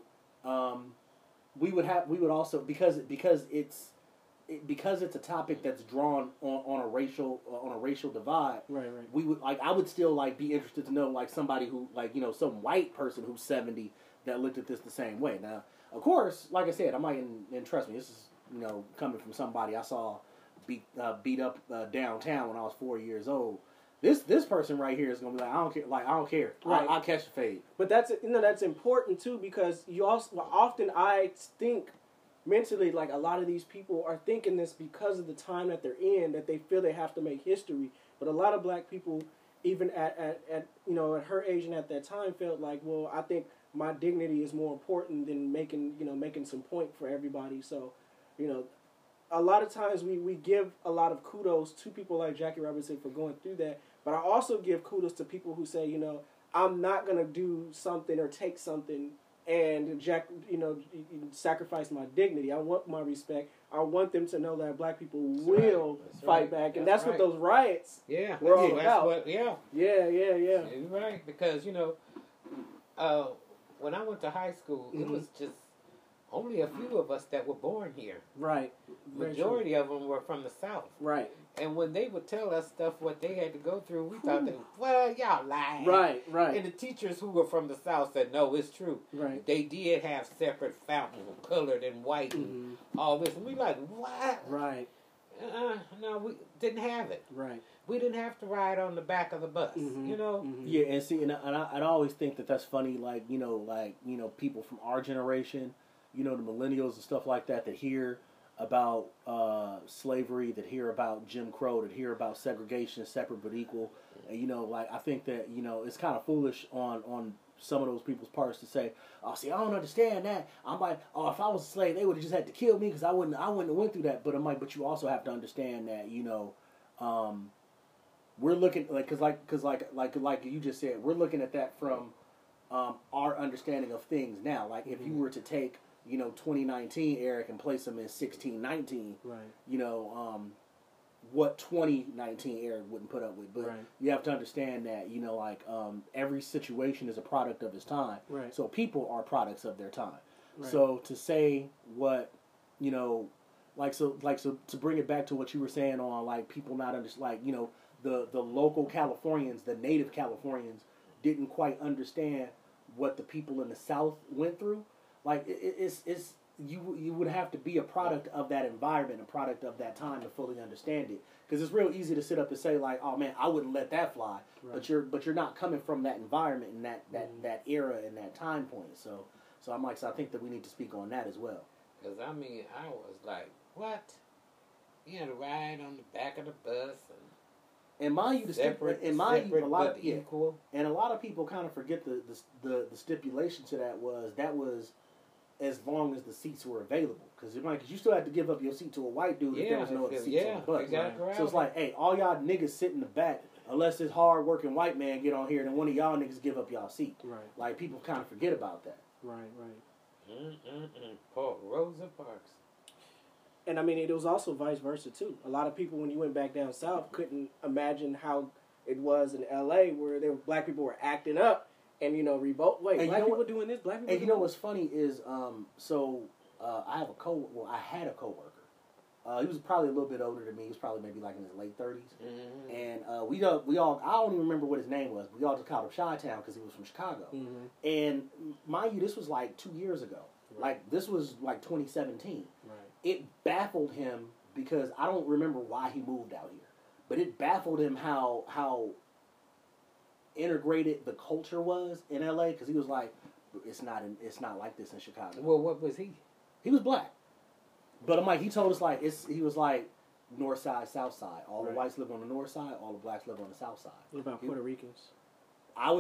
we would also because it's a topic that's drawn on a racial divide. We would I would still be interested to know somebody who some white person who's 70 that looked at this the same way. Now, of course, like I said, and trust me, this is coming from somebody I saw beat up downtown when I was 4 years old. This person right here is gonna be like, I don't care. I'll catch the fade. But that's important too, because you also often I think mentally, like, a lot of these people are thinking this because of the time that they're in, that they feel they have to make history. But a lot of black people, even at her age and at that time, felt like, well, I think my dignity is more important than making some point for everybody. So, a lot of times we give a lot of kudos to people like Jackie Robinson for going through that. But I also give kudos to people who say, I'm not gonna do something or take something and sacrifice my dignity. I want my respect. I want them to know that black people will fight back, and that's what those riots were all about. Yeah. You're right, because when I went to high school, it was just only a few of us that were born here. Right. Majority of them were from the South. Right. And when they would tell us stuff, what they had to go through, we thought, y'all lying. Right. And the teachers who were from the South said, no, it's true. Right. They did have separate fountains, colored and white, and all this. And we like, what? Right. No, we didn't have it. Right. We didn't have to ride on the back of the bus, Yeah, and see, and I always think that's funny, people from our generation, the millennials and stuff like that hear about slavery, that hear about Jim Crow, that hear about segregation, separate but equal. And, I think that, it's kind of foolish on some of those people's parts to say, oh, see, I don't understand that. I'm like, oh, if I was a slave, they would have just had to kill me because I wouldn't have went through that. But I'm like, but you also have to understand that, we're looking, like you just said, we're looking at that from our understanding of things now. Like, if you were to take 2019 Eric and place him in 1619, what 2019 Eric wouldn't put up with. But you have to understand that, every situation is a product of its time. Right. So people are products of their time. Right. So to say what, you know, so to bring it back to what you were saying on like people not like, you know, the local Californians, the native Californians didn't quite understand what the people in the South went through. Like it's you would have to be a product of that environment, a product of that time to fully understand it. Because it's real easy to sit up and say like, oh man, I wouldn't let that fly. Right. But you're not coming from that environment and that era and that time point. So I'm like, so I think that we need to speak on that as well. Because, I mean, I was like, what? You had to ride on the back of the bus. And mind you, a lot of equal. And a lot of people kind of forget the stipulation to that was as long as the seats were available. Because you still had to give up your seat to a white dude if there was no other seats on the bus. Exactly right. So it's like, hey, all y'all niggas sit in the back, unless this hard-working white man get on here, then one of y'all niggas give up y'all seat. Right. Like, people kind of forget about that. Right. Paul Rosa Parks. And I mean, it was also vice versa too. A lot of people, when you went back down south, couldn't imagine how it was in L.A., where black people were acting up and revolt. Wait, black people doing this? Black people. And you know what's funny is, I had a coworker. He was probably a little bit older than me. He was probably maybe like in his late 30s. Mm-hmm. And we all, I don't even remember what his name was. We all just called him Chi-Town because he was from Chicago. Mm-hmm. And mind you, this was like 2 years ago. Right. Like, this was like 2017. Right. It baffled him because I don't remember why he moved out here. But it baffled him how integrated the culture was in LA, because he was like, it's not like this in Chicago. Well, what was he? He was black. But I'm like, he told us like he was like north side, south side. All the whites live on the north side, all the blacks live on the south side. What about Puerto Ricans? I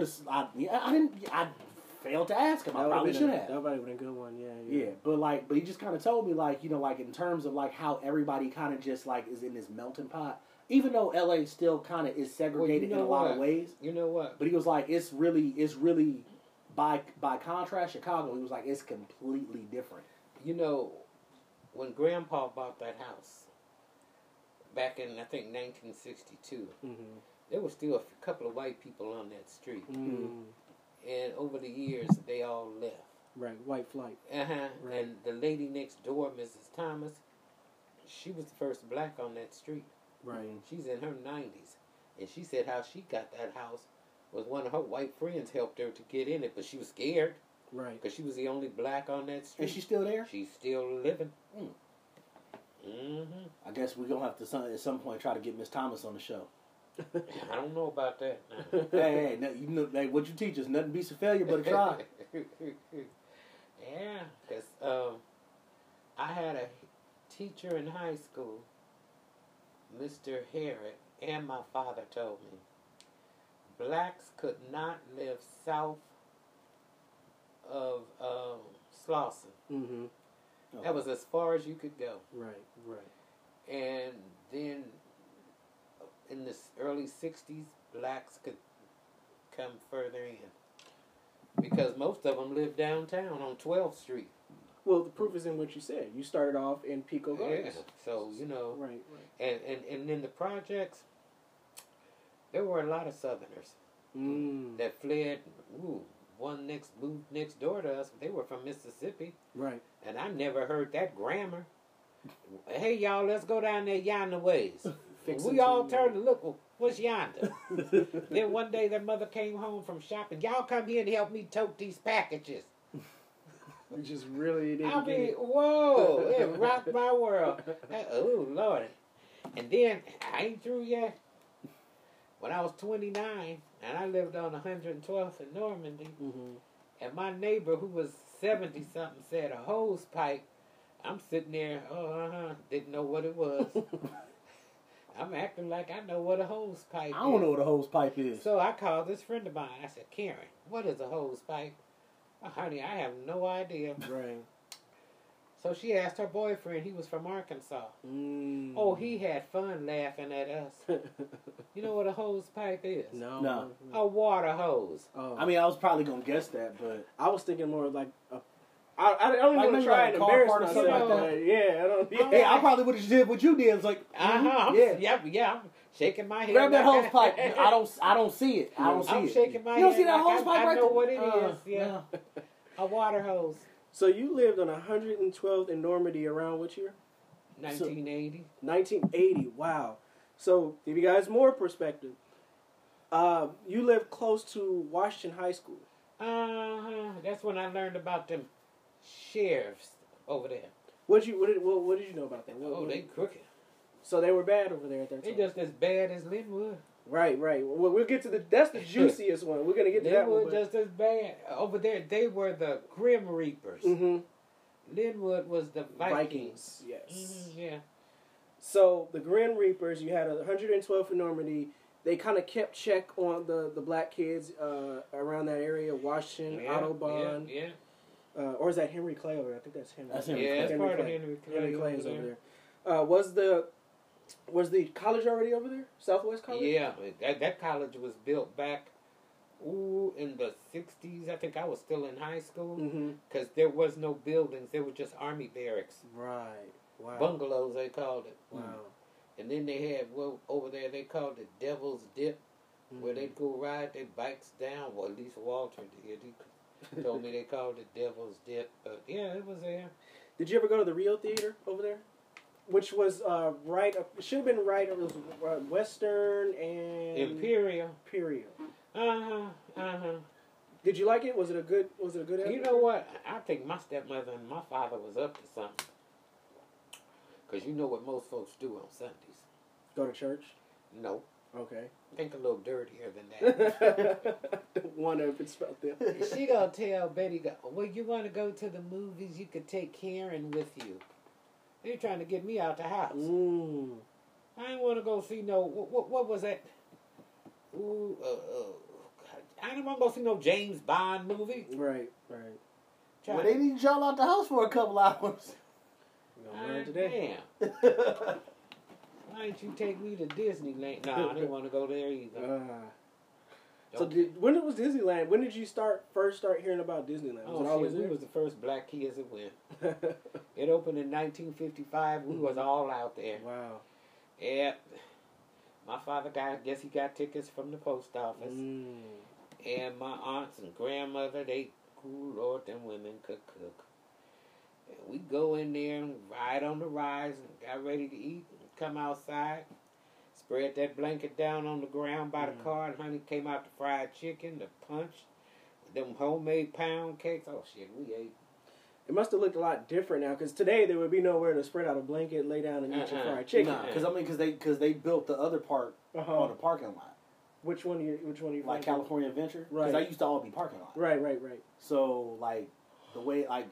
failed to ask him. I probably should have. That would have been a good one, yeah. But he just kind of told me like, like in terms of like how everybody kind of just like is in this melting pot. Even though LA still kind of is segregated in a lot of ways. You know what? But he was like, it's really by contrast, Chicago, he was like, it's completely different. When Grandpa bought that house back in, I think, 1962, there were still a couple of white people on that street. Mm. And over the years, they all left. Right, white flight. Uh-huh. Right. And the lady next door, Mrs. Thomas, she was the first black on that street. Right. She's in her 90s. And she said how she got that house was one of her white friends helped her to get in it, but she was scared. Right. Because she was the only black on that street. Is she still there? She's still living. Mm. Mm-hmm. I guess we're going to have to, at some point, try to get Miss Thomas on the show. I don't know about that. hey, what you teach us, nothing beats a failure but a try. Yeah, because I had a teacher in high school, Mr. Harrod, and my father told me, blacks could not live south of Slauson. Mm-hmm. Okay. That was as far as you could go. Right. And then in the early 60s, blacks could come further in. Because most of them lived downtown on 12th Street. Well, the proof is in what you said. You started off in Pico Gardens. Yeah, so, Right. And in the projects, there were a lot of Southerners that fled. One moved next door to us. They were from Mississippi. Right. And I never heard that grammar. Hey, y'all, let's go down there yonder ways. We all turned to look, well, what's yonder? Then one day their mother came home from shopping. Y'all come here and help me tote these packages. You just really didn't I mean, whoa, it rocked my world. Oh, Lord. And then, I ain't through yet. When I was 29, and I lived on 112th in Normandy, and my neighbor, who was 70-something, said a hose pipe. I'm sitting there, didn't know what it was. I'm acting like I know what a hose pipe is. I don't know what a hose pipe is. So I called this friend of mine. I said, Karen, what is a hose pipe? Oh, honey, I have no idea. Right. So she asked her boyfriend. He was from Arkansas. Mm. Oh, he had fun laughing at us. You know what a hose pipe is? No. A water hose. Oh. I mean, I was probably going to guess that, but... I was thinking more like a... I don't Like even want to try like and a car embarrass part or myself. something like But yeah, I don't... Yeah. Hey, I probably would have did what you did. It's like, Yeah, I'm shaking my head. grab that like hose pipe. I don't see it. I don't see I'm it. shaking my head. You don't see that like hose pipe I right know there? what it is. Yeah. A water hose. So you lived on 112th in Normandy around what year? 1980. 1980. Wow. So give you guys more perspective. You lived close to Washington High School. That's when I learned about them sheriffs over there. What did you know about that? They crooked. So they were bad over there at that They time. just as bad as Linwood. Right. Well, we'll get to that's the juiciest one. We're gonna get to that one. Linwood just as bad. Over there, they were the Grim Reapers. Mm-hmm. Linwood was the Vikings. Yes. Yeah. So the Grim Reapers, you had 112th in Normandy. They kind of kept check on the black kids around that area, Washington, Audubon. Yeah. Or is that Henry Clay over there? I think that's Henry. That's Henry Yeah, Clay. that's part of Henry Clay. Henry Clay is over over there. there. Was the college already over there? Southwest College? Yeah, that college was built back, in the 60s. I think I was still in high school. Mm-hmm. Because there was no buildings. There were just army barracks. Right. Wow. Bungalows, they called it. Wow. And then they had, over there, they called it Devil's Dip, where they'd go ride their bikes down. Well, at least Walter did. He told me they called it Devil's Dip. But, yeah, it was there. Did you ever go to the Rio Theater over there? Which was right up, it should have been right, it was Western and Imperial. Imperial. Uh-huh. Did you like it? Was it a good episode? You know what? I think my stepmother and my father was up to something. Because you know what most folks do on Sundays. Go to church? No. Okay. Think a little dirtier than that. Don't wonder if it's spelled there. She gonna tell Betty, well, you want to go to the movies, you could take Karen with you. They trying to get me out the house. I didn't want to go see no, what was that? Ooh, I didn't want to go see no James Bond movie. Right. Well, they need y'all out the house for a couple hours. We're gonna learn today. Damn. Why didn't you take me to Disneyland? No, I didn't want to go there either. So when was Disneyland? When did you first start hearing about Disneyland? Was it always we there? was the first black kids that went. It opened in 1955. We was all out there. Wow. Yeah. My father he got tickets from the post office. And my aunts and grandmother, Lord, them women could cook. And we go in there and ride on the rides and got ready to eat and come outside. Spread that blanket down on the ground by the car, and honey came out the fried chicken, the punch, them homemade pound cakes. Oh shit, we ate. It must have looked a lot different now, because today there would be nowhere to spread out a blanket, lay down, and eat your fried chicken. Nah, because they built the other part on the parking lot. Which one are you? Like California Adventure, right? Because I used to all be parking lot. Right. So like the way I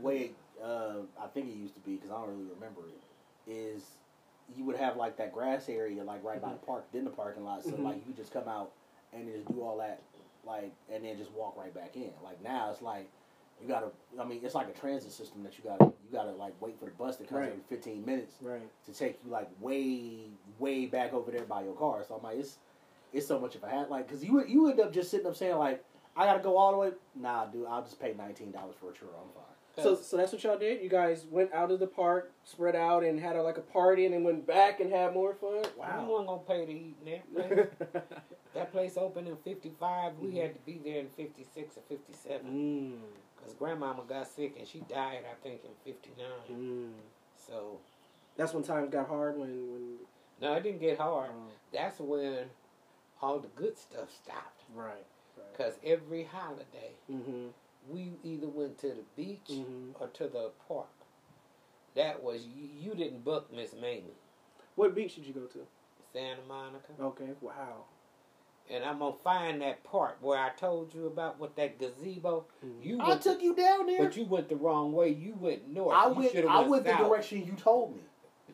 think it used to be, because I don't really remember it, is you would have like that grass area like right by the park, then the parking lot. So like you just come out and just do all that, like, and then just walk right back in. Like now it's like you gotta. I mean, it's like a transit system that you gotta like wait for the bus to come every 15 minutes to take you like way back over there by your car. So I'm like, it's so much of a hat, like, because you end up just sitting up saying like, I gotta go all the way. Nah, dude, I'll just pay $19 for a churro. I'm fine. So that's what y'all did? You guys went out of the park, spread out, and had a party, and then went back and had more fun? Wow. We weren't going to pay to eat in that place. That place opened in 55. We had to be there in 56 or 57. Because grandmama got sick, and she died, I think, in 59. So... That's when times got hard, when... No, it didn't get hard. That's when all the good stuff stopped. Right. Because every holiday... we either went to the beach or to the park. That was, you didn't book Miss Mamie. What beach did you go to? Santa Monica. Okay, wow. And I'm going to find that part where I told you about with that gazebo. I took you down there. But you went the wrong way. You went north. I went the direction you told me.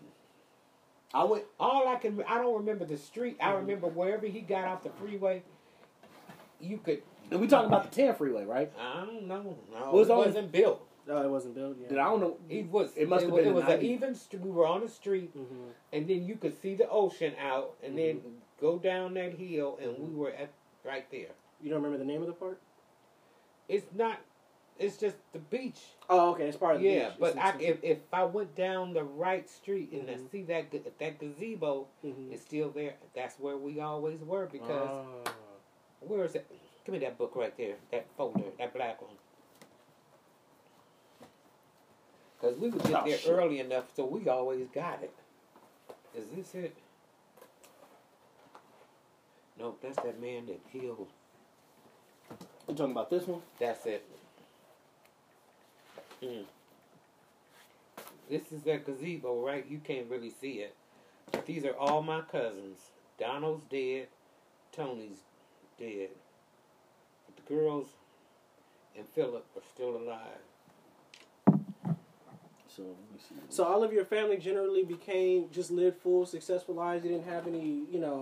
I don't remember the street. I remember wherever he got off the freeway, you could... And we talking about the 10 freeway, right? I don't know. No, Well, it wasn't built. No, it wasn't built yet. Then I don't know. It was an even street. We were on the street, and then you could see the ocean out, and then go down that hill, and we were right there. You don't remember the name of the park? It's not. It's just the beach. Oh, okay. It's part of the beach. Yeah, but if I went down the right street and I see that gazebo is still there, that's where we always were, because where is it? Give me that book right there, that folder, that black one. Because we would get there early enough, so we always got it. Is this it? Nope, that's that man that killed. You talking about this one? That's it. This is that gazebo, right? You can't really see it. But these are all my cousins. Donald's dead. Tony's dead. But the girls and Philip are still alive. So let me see. So all of your family generally just lived full, successful lives. You didn't have any,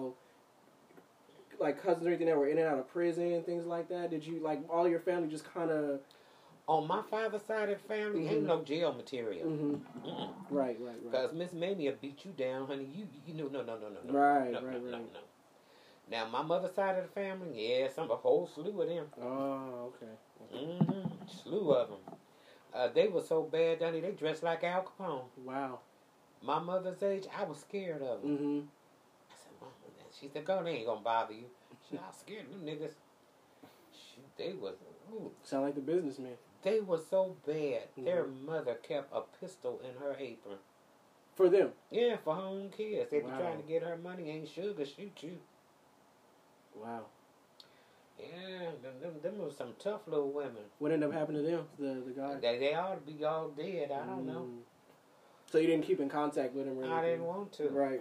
like cousins or anything that were in and out of prison and things like that. Did you, like, all your family just kind of... On my father's side of the family, ain't no jail material. Right. Because Miss Mamie will beat you down, honey. You know, no. Right. Now, my mother's side of the family, yeah, a whole slew of them. Oh, okay. Slew of them. They were so bad, Johnny, they dressed like Al Capone. Wow. My mother's age, I was scared of them. I said, Mama, she said, "God, they ain't gonna bother you." She said, "I was scared of them niggas." Shoot, they was, Sound like the businessman. they were so bad. Their mother kept a pistol in her apron. For them? Yeah, for her own kids. They were Wow. trying to get her money. Ain't sugar, shoot you. Wow. Yeah, them were some tough little women. What ended up happening to them, the guy? They ought to be all dead. I don't know. So you didn't keep in contact with him or anything? I didn't want to. Right.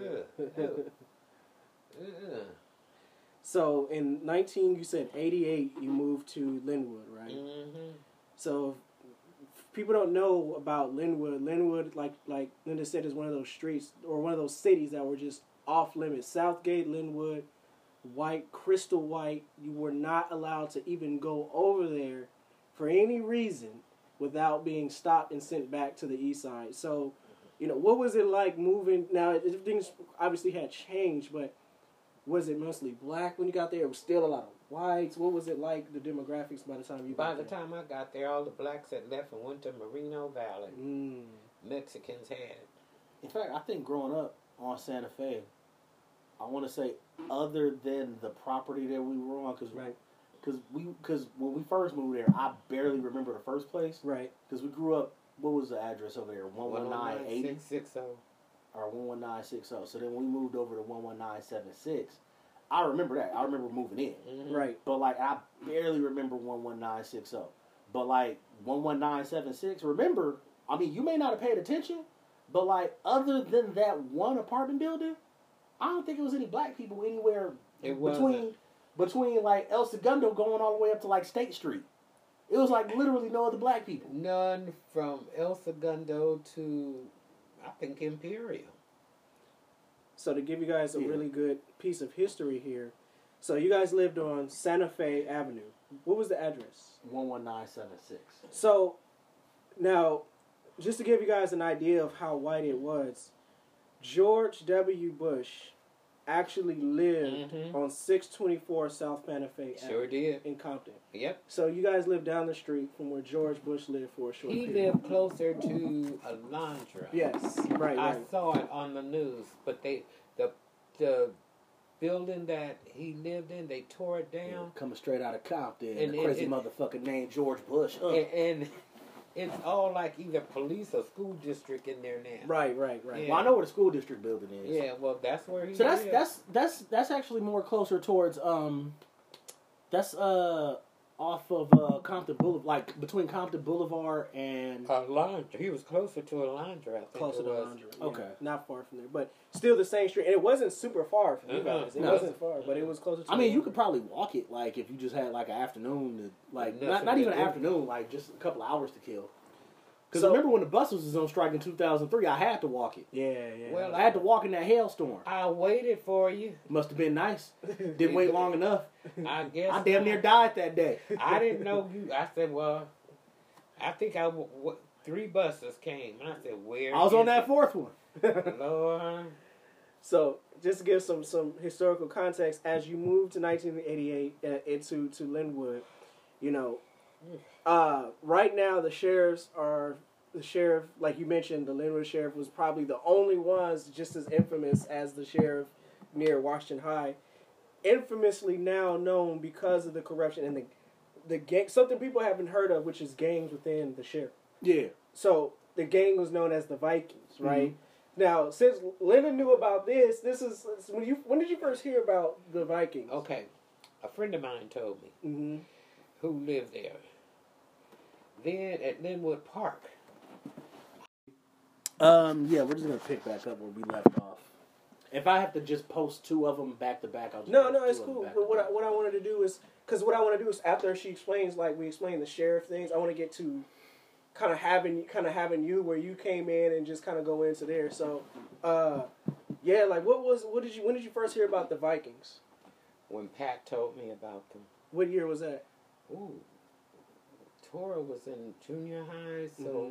Ugh. So in 88, you moved to Linwood, right? So if people don't know about Linwood. Linwood, like Linda said, is one of those streets or one of those cities that were just off limits. Southgate, Linwood, white, crystal white. You were not allowed to even go over there for any reason without being stopped and sent back to the east side. So, what was it like moving? Now, things obviously had changed, but was it mostly black when you got there? It was still a lot of whites. What was it like, the demographics, by the time you got there? By the time I got there, all the blacks had left and went to Moreno Valley. Mexicans had it. In fact, I think growing up on Santa Fe, I want to say, other than the property that we were on, because when we first moved there, I barely remember the first place. Right. Because we grew up. What was the address over there? 11980 660. or 11960. So then we moved over to 11976. I remember that. I remember moving in. Right. But like I barely remember 11960. But like 11976, remember, I mean, you may not have paid attention, but like other than that one apartment building, I don't think it was any black people anywhere between like El Segundo going all the way up to like State Street. It was like literally no other black people. None from El Segundo to, I think, Imperial. So to give you guys a really good piece of history here, so you guys lived on Santa Fe Avenue. What was the address? 11976. So now, just to give you guys an idea of how white it was, George W. Bush actually lived on 624 South Santa Fe Avenue. Sure did. In Compton. Yep. So you guys lived down the street from where George Bush lived for a short He period. lived closer to Alondra. Yes, right. I saw it on the news, but the building that he lived in, they tore it down. Yeah, coming straight out of Compton, And a crazy motherfucker named George Bush. And it's all like either police or school district in there now. Right. Yeah. Well, I know where the school district building is. Yeah, well, that's where he So lived. that's actually more closer towards that's off of Compton Boulevard, like between Compton Boulevard and Alondra. He was closer to Alondra, I think. Closer it to was. Alondra. Okay. Yeah, not far from there, but still the same street. And it wasn't super far from you guys. It No. wasn't far, but it was closer to I mean, you Alondra. could probably walk it, like, if you just had, like, an afternoon to, like, Nothing not even to an do. afternoon, like, just a couple of hours to kill. Because So- remember when the buses was on strike in 2003, I had to walk it. Yeah. Well, I had to walk in that hailstorm. I waited for you. Must have been nice. Didn't wait long enough. I guess. I damn near died that day. I didn't know you. I said, well, I think 3 buses came. And I said, where I was is on that it? 4th one. Lord. So, just to give some historical context, as you moved to 1988 into Linwood, right now the sheriff, like you mentioned, the Linwood sheriff was probably the only ones just as infamous as the sheriff near Washington High, infamously now known because of the corruption and the gang, something people haven't heard of, which is gangs within the sheriff. Yeah. So, the gang was known as the Vikings, right? Now, since Lennon knew about this is when did you first hear about the Vikings? Okay, a friend of mine told me who lived there. Then at Linwood Park. Yeah, we're just gonna pick back up where we left off. If I have to just post two of them back to back, I'll just No, post it's two of them cool. back But to back. what I wanted to do is after she explains, like we explained the sheriff things, I want to get to kind of having you where you came in and just kind of go into there. So, yeah, like when did you first hear about the Vikings? When Pat told me about them. What year was that? Ooh, Tora was in junior high, so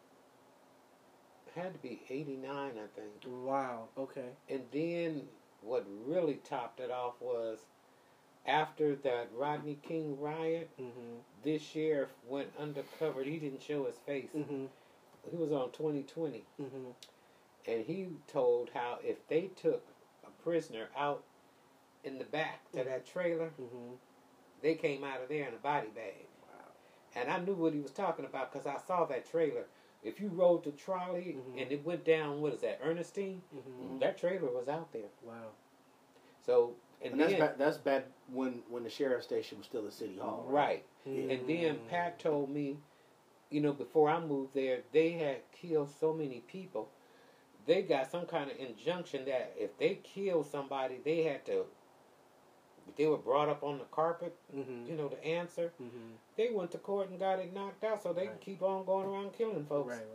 had to be 89, I think. Wow. Okay. And then what really topped it off was after that Rodney King riot, this sheriff went undercover. He didn't show his face. He was on 2020. And he told how if they took a prisoner out in the back to that trailer, they came out of there in a body bag. Wow. And I knew what he was talking about because I saw that trailer. If you rode the trolley and it went down, what is that, Ernestine? That trailer was out there. Wow. So, and that's back when the sheriff station was still a city hall. Right. And then Pat told me, before I moved there, they had killed so many people. They got some kind of injunction that if they killed somebody, they were brought up on the carpet, to answer. They went to court and got it knocked out so they can keep on going around killing folks. Right.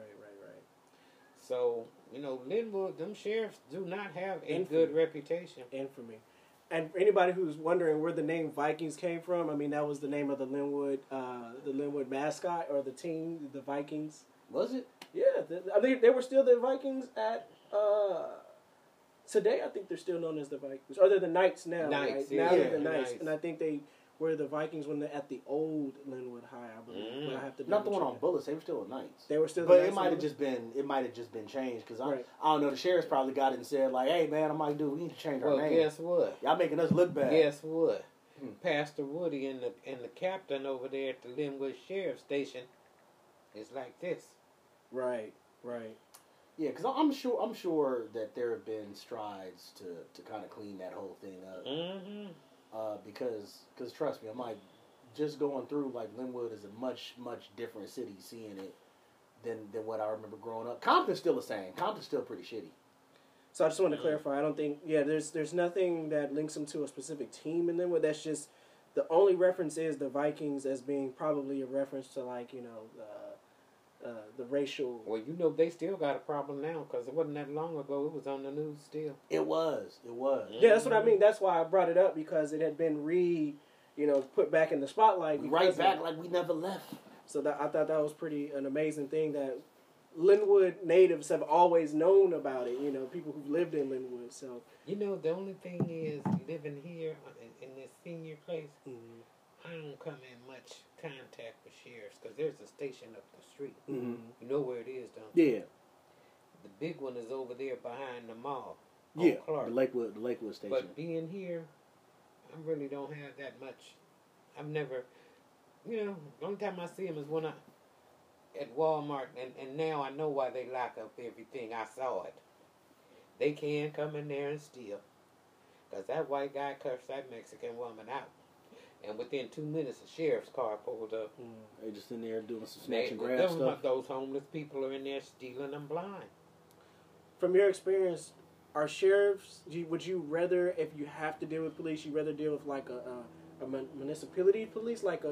So, Linwood, them sheriffs do not have a good reputation. Infamy. And for anybody who's wondering where the name Vikings came from, I mean, that was the name of the Linwood mascot or the team, the Vikings. Was it? Yeah. I mean, they were still the Vikings at... today, I think they're still known as the Vikings. Or they're the Knights now. Knights, right? yeah. Now they're the Yeah, Knights. Knights. And I think they were the Vikings when they're at the old Linwood High, I believe. But I have to Not the one double on check. Bullets. They were still Knights. They were still the But Knights. it might have just been changed because Right. I don't know. The sheriff's probably got it and said like, "Hey man, I'm like, dude, we need to change our Well, name. guess what? Y'all making us look bad." Guess what? Pastor Woody and the captain over there at the Linwood Sheriff Station is like this. Right. Yeah, because I'm sure that there have been strides to kind of clean that whole thing up. Because trust me, I'm like just going through like Linwood is a much different city seeing it than what I remember growing up. Compton's still the same. Compton's still pretty shitty. So I just want to clarify. I don't think there's nothing that links them to a specific team in Linwood. That's just the only reference is the Vikings as being probably a reference to like the racial. Well, they still got a problem now because it wasn't that long ago. It was on the news still. It was. Yeah, that's what I mean. That's why I brought it up because it had been put back in the spotlight. Right back like we never left. So I thought that was an amazing thing that Linwood natives have always known about it. People who've lived in Linwood. So the only thing is living here in this senior place, I don't come in much contact with sheriffs because there's a station up the street. You know where it is, don't you? Yeah. The big one is over there behind the mall. Yeah, Clark. the Lakewood station. But being here, I really don't have that much. I've never, the only time I see them is when at Walmart, and now I know why they lock up everything. I saw it. They can come in there and steal. Because that white guy cursed that Mexican woman out. And within 2 minutes, a sheriff's car pulled up. They just in there doing some snatch and grab stuff. Those homeless people are in there stealing them blind. From your experience, are sheriffs? Would you rather, if you have to deal with police, you rather deal with like a municipality police, like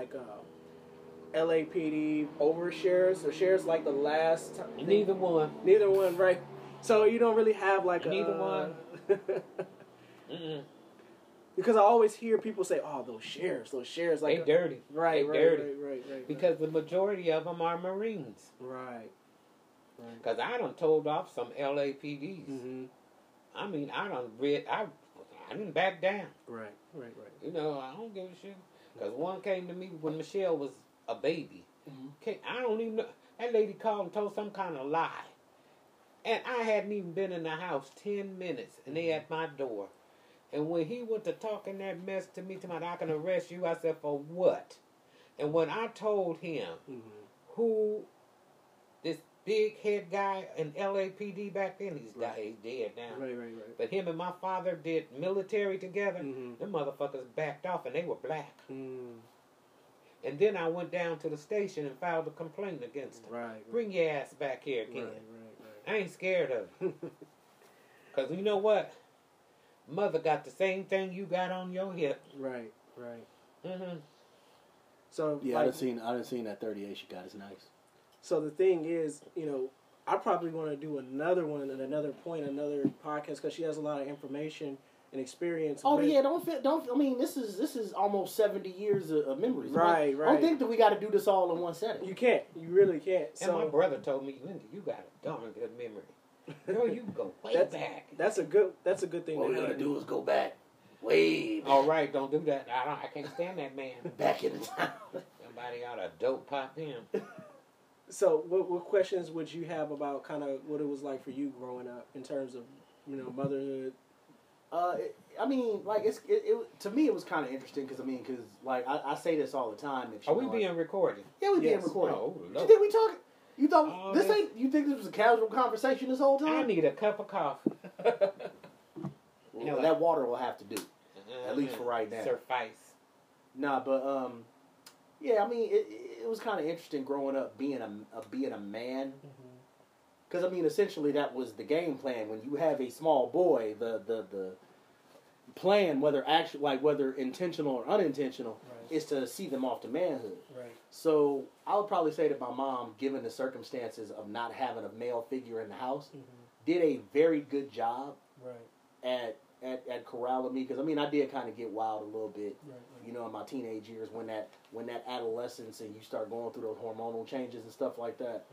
LAPD over sheriffs, or sheriffs like the last time? Neither one. Neither one, right? So you don't really have like Neither one. Because I always hear people say, "Oh, those sheriffs, like they dirty." Right, they dirty. Right. Because the majority of them are Marines. Right. Because I done told off some LAPDs. I mean, I didn't back down. Right. I don't give a shit. Because one came to me when Michelle was a baby. I don't even know. That lady called and told some kind of lie. And I hadn't even been in the house 10 minutes, and they at my door. And when he went to talking that mess to me, I can arrest you, I said, for what? And when I told him who this big head guy in LAPD back then. He's dead now. Right. But him and my father did military together. Mhm. Them motherfuckers backed off, and they were black. Mm. And then I went down to the station and filed a complaint against them. Right. Bring your ass back here again. Right. I ain't scared of it. Because you know what? Mother got the same thing you got on your hip. Right. Mm-hmm. So Yeah, like, I done seen that 38 she got. It's nice. So the thing is, you know, I probably want to do another one at another point, another podcast, because she has a lot of information and experience. Oh with, yeah, don't. I mean, this is almost 70 years of memories. Right. I don't think that we got to do this all in one setting. You can't. You really can't. And my brother told me, Linda, you got a darn good memory. Girl, you go way back. That's a good thing. What we're gonna do is go back, way back. All right, don't do that. I can't stand that man. Back in time. Somebody ought to dope pop him. So, what questions would you have about kind of what it was like for you growing up in terms of, you know, motherhood? I mean, like it to me it was kind of interesting because like I say this all the time. That, Are we being recorded? Yeah, we being Yes. recorded. Oh, You Lord. think we talking? You thought Oh, this man. ain't? You think this was a casual conversation this whole I time? need a cup of coffee. Well, that water will have to do. At least for right now. Suffice. Nah, but yeah. I mean, it was kind of interesting growing up being a man. Because I mean, essentially, that was the game plan. When you have a small boy, the plan, whether intentional or unintentional, Right. is to see them off to manhood. Right. So I would probably say that my mom, given the circumstances of not having a male figure in the house, did a very good job Right. at corralling me. Because I mean, I did kind of get wild a little bit, Right. you know, in my teenage years when that adolescence and you start going through those hormonal changes and stuff like that.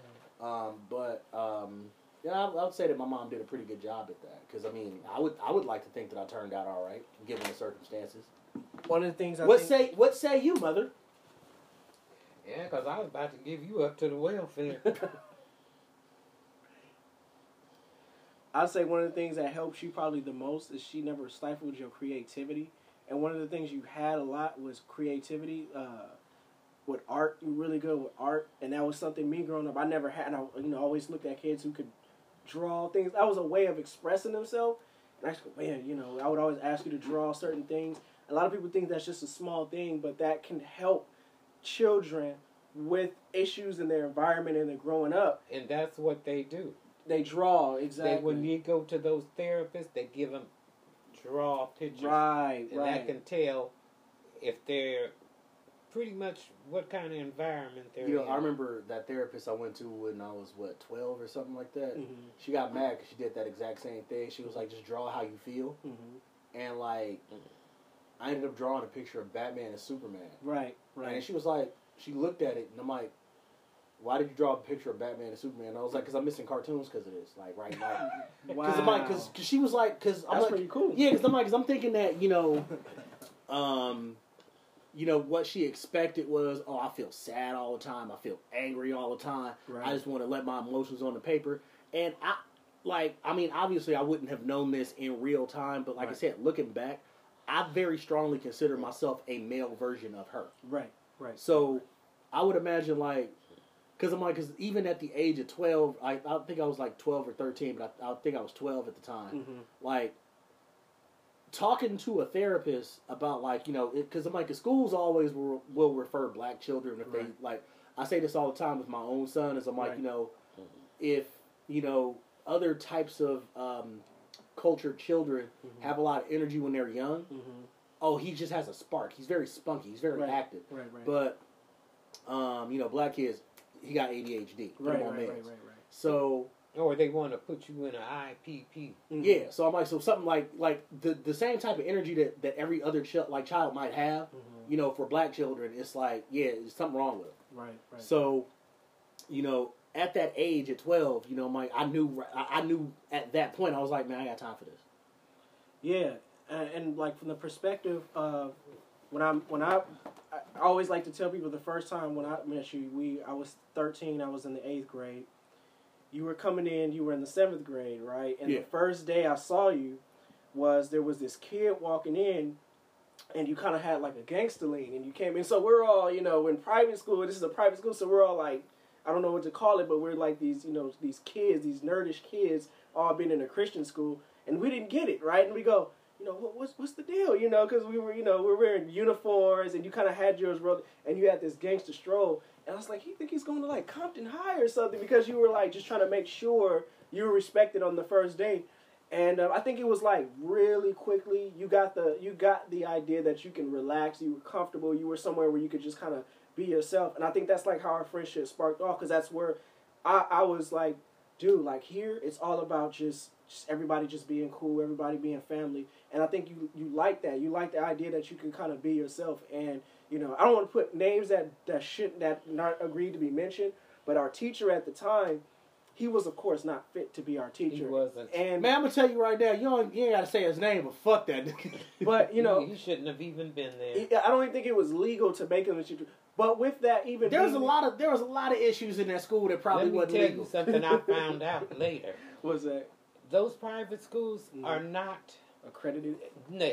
Yeah, I would say that my mom did a pretty good job at that. Because I mean, I would like to think that I turned out all right given the circumstances. One of the things What say you, mother? Yeah, because I was about to give you up to the welfare. I'd say one of the things that helps you probably the most is she never stifled your creativity. And one of the things you had a lot was creativity. With art, you were really good with art. And that was something me growing up, I never had. I always looked at kids who could draw things. That was a way of expressing themselves. And I just go, man, I would always ask you to draw certain things. A lot of people think that's just a small thing, but that can help children with issues in their environment and they're growing up. And that's what they do. They draw, exactly. When you go to those therapists, they give them draw pictures. Right. And that can tell if they're pretty much what kind of environment they're in. I remember that therapist I went to when I was 12 or something like that. Mm-hmm. She got mad because she did that exact same thing. She was like, just draw how you feel. Mm-hmm. And like, I ended up drawing a picture of Batman and Superman. Right. And she was like, she looked at it and I'm like, why did you draw a picture of Batman and Superman? And I was like, because I'm missing cartoons because of this. Like right now. Wow. Because I'm like, because she was like, because I'm That's like, pretty cool. Yeah, because I'm thinking that what she expected was, oh, I feel sad all the time. I feel angry all the time. Right. I just want to let my emotions on the paper. And obviously I wouldn't have known this in real time, but like I said, looking back, I very strongly consider myself a male version of her. Right. So I would imagine because even at the age of 12, I think I was like 12 or 13, but I think I was 12 at the time. Mm-hmm. Like, talking to a therapist about because I'm like, the schools always will refer black children if they I say this all the time with my own son is I'm like, if other types of cultured children have a lot of energy when they're young, he just has a spark. He's very spunky. He's very active. Right. But black kids, he got ADHD. Right. So. Or they want to put you in an IPP. Mm-hmm. Yeah, so I'm like, so something like the same type of energy that every other child might have, for black children, it's like, yeah, there's something wrong with it. Right. So, at that age, at 12, I knew at that point, I was like, man, I got time for this. Yeah, and like from the perspective of I always like to tell people the first time when I met you, I was 13, I was in the 8th grade. You were coming in, you were in the 7th grade, right? And the first day I saw you there was this kid walking in, and you kind of had like a gangster lean, and you came in. So we're all, in private school, this is a private school, so we're all like, I don't know what to call it, but we're like these, you know, these kids, these nerdish kids, all been in a Christian school, and we didn't get it, right? And we go, you know, what's the deal, you know, because we were, you know, we're wearing uniforms, and you kind of had yours rolled, and you had this gangster stroll, and I was like, you think he's going to like Compton High or something, because you were like just trying to make sure you were respected on the first day. And I think it was like really quickly you got the idea that you can relax, you were comfortable, you were somewhere where you could just kind of be yourself. And I think that's like how our friendship sparked off, because that's where I was like, dude, like here it's all about just everybody just being cool, everybody being family. And I think you like that. You like the idea that you can kind of be yourself. And you know, I don't want to put names that not agreed to be mentioned, but our teacher at the time, he was, of course, not fit to be our teacher. He wasn't. And Man, I'm gonna tell you right now, you ain't got to say his name, but fuck that. but you know, he shouldn't have even been there. I don't even think it was legal to make him a teacher. But with that, even there was a lot of issues in that school that probably wasn't Let me tell legal. you something I found out later. What's that? Those private schools are not Accredited? no.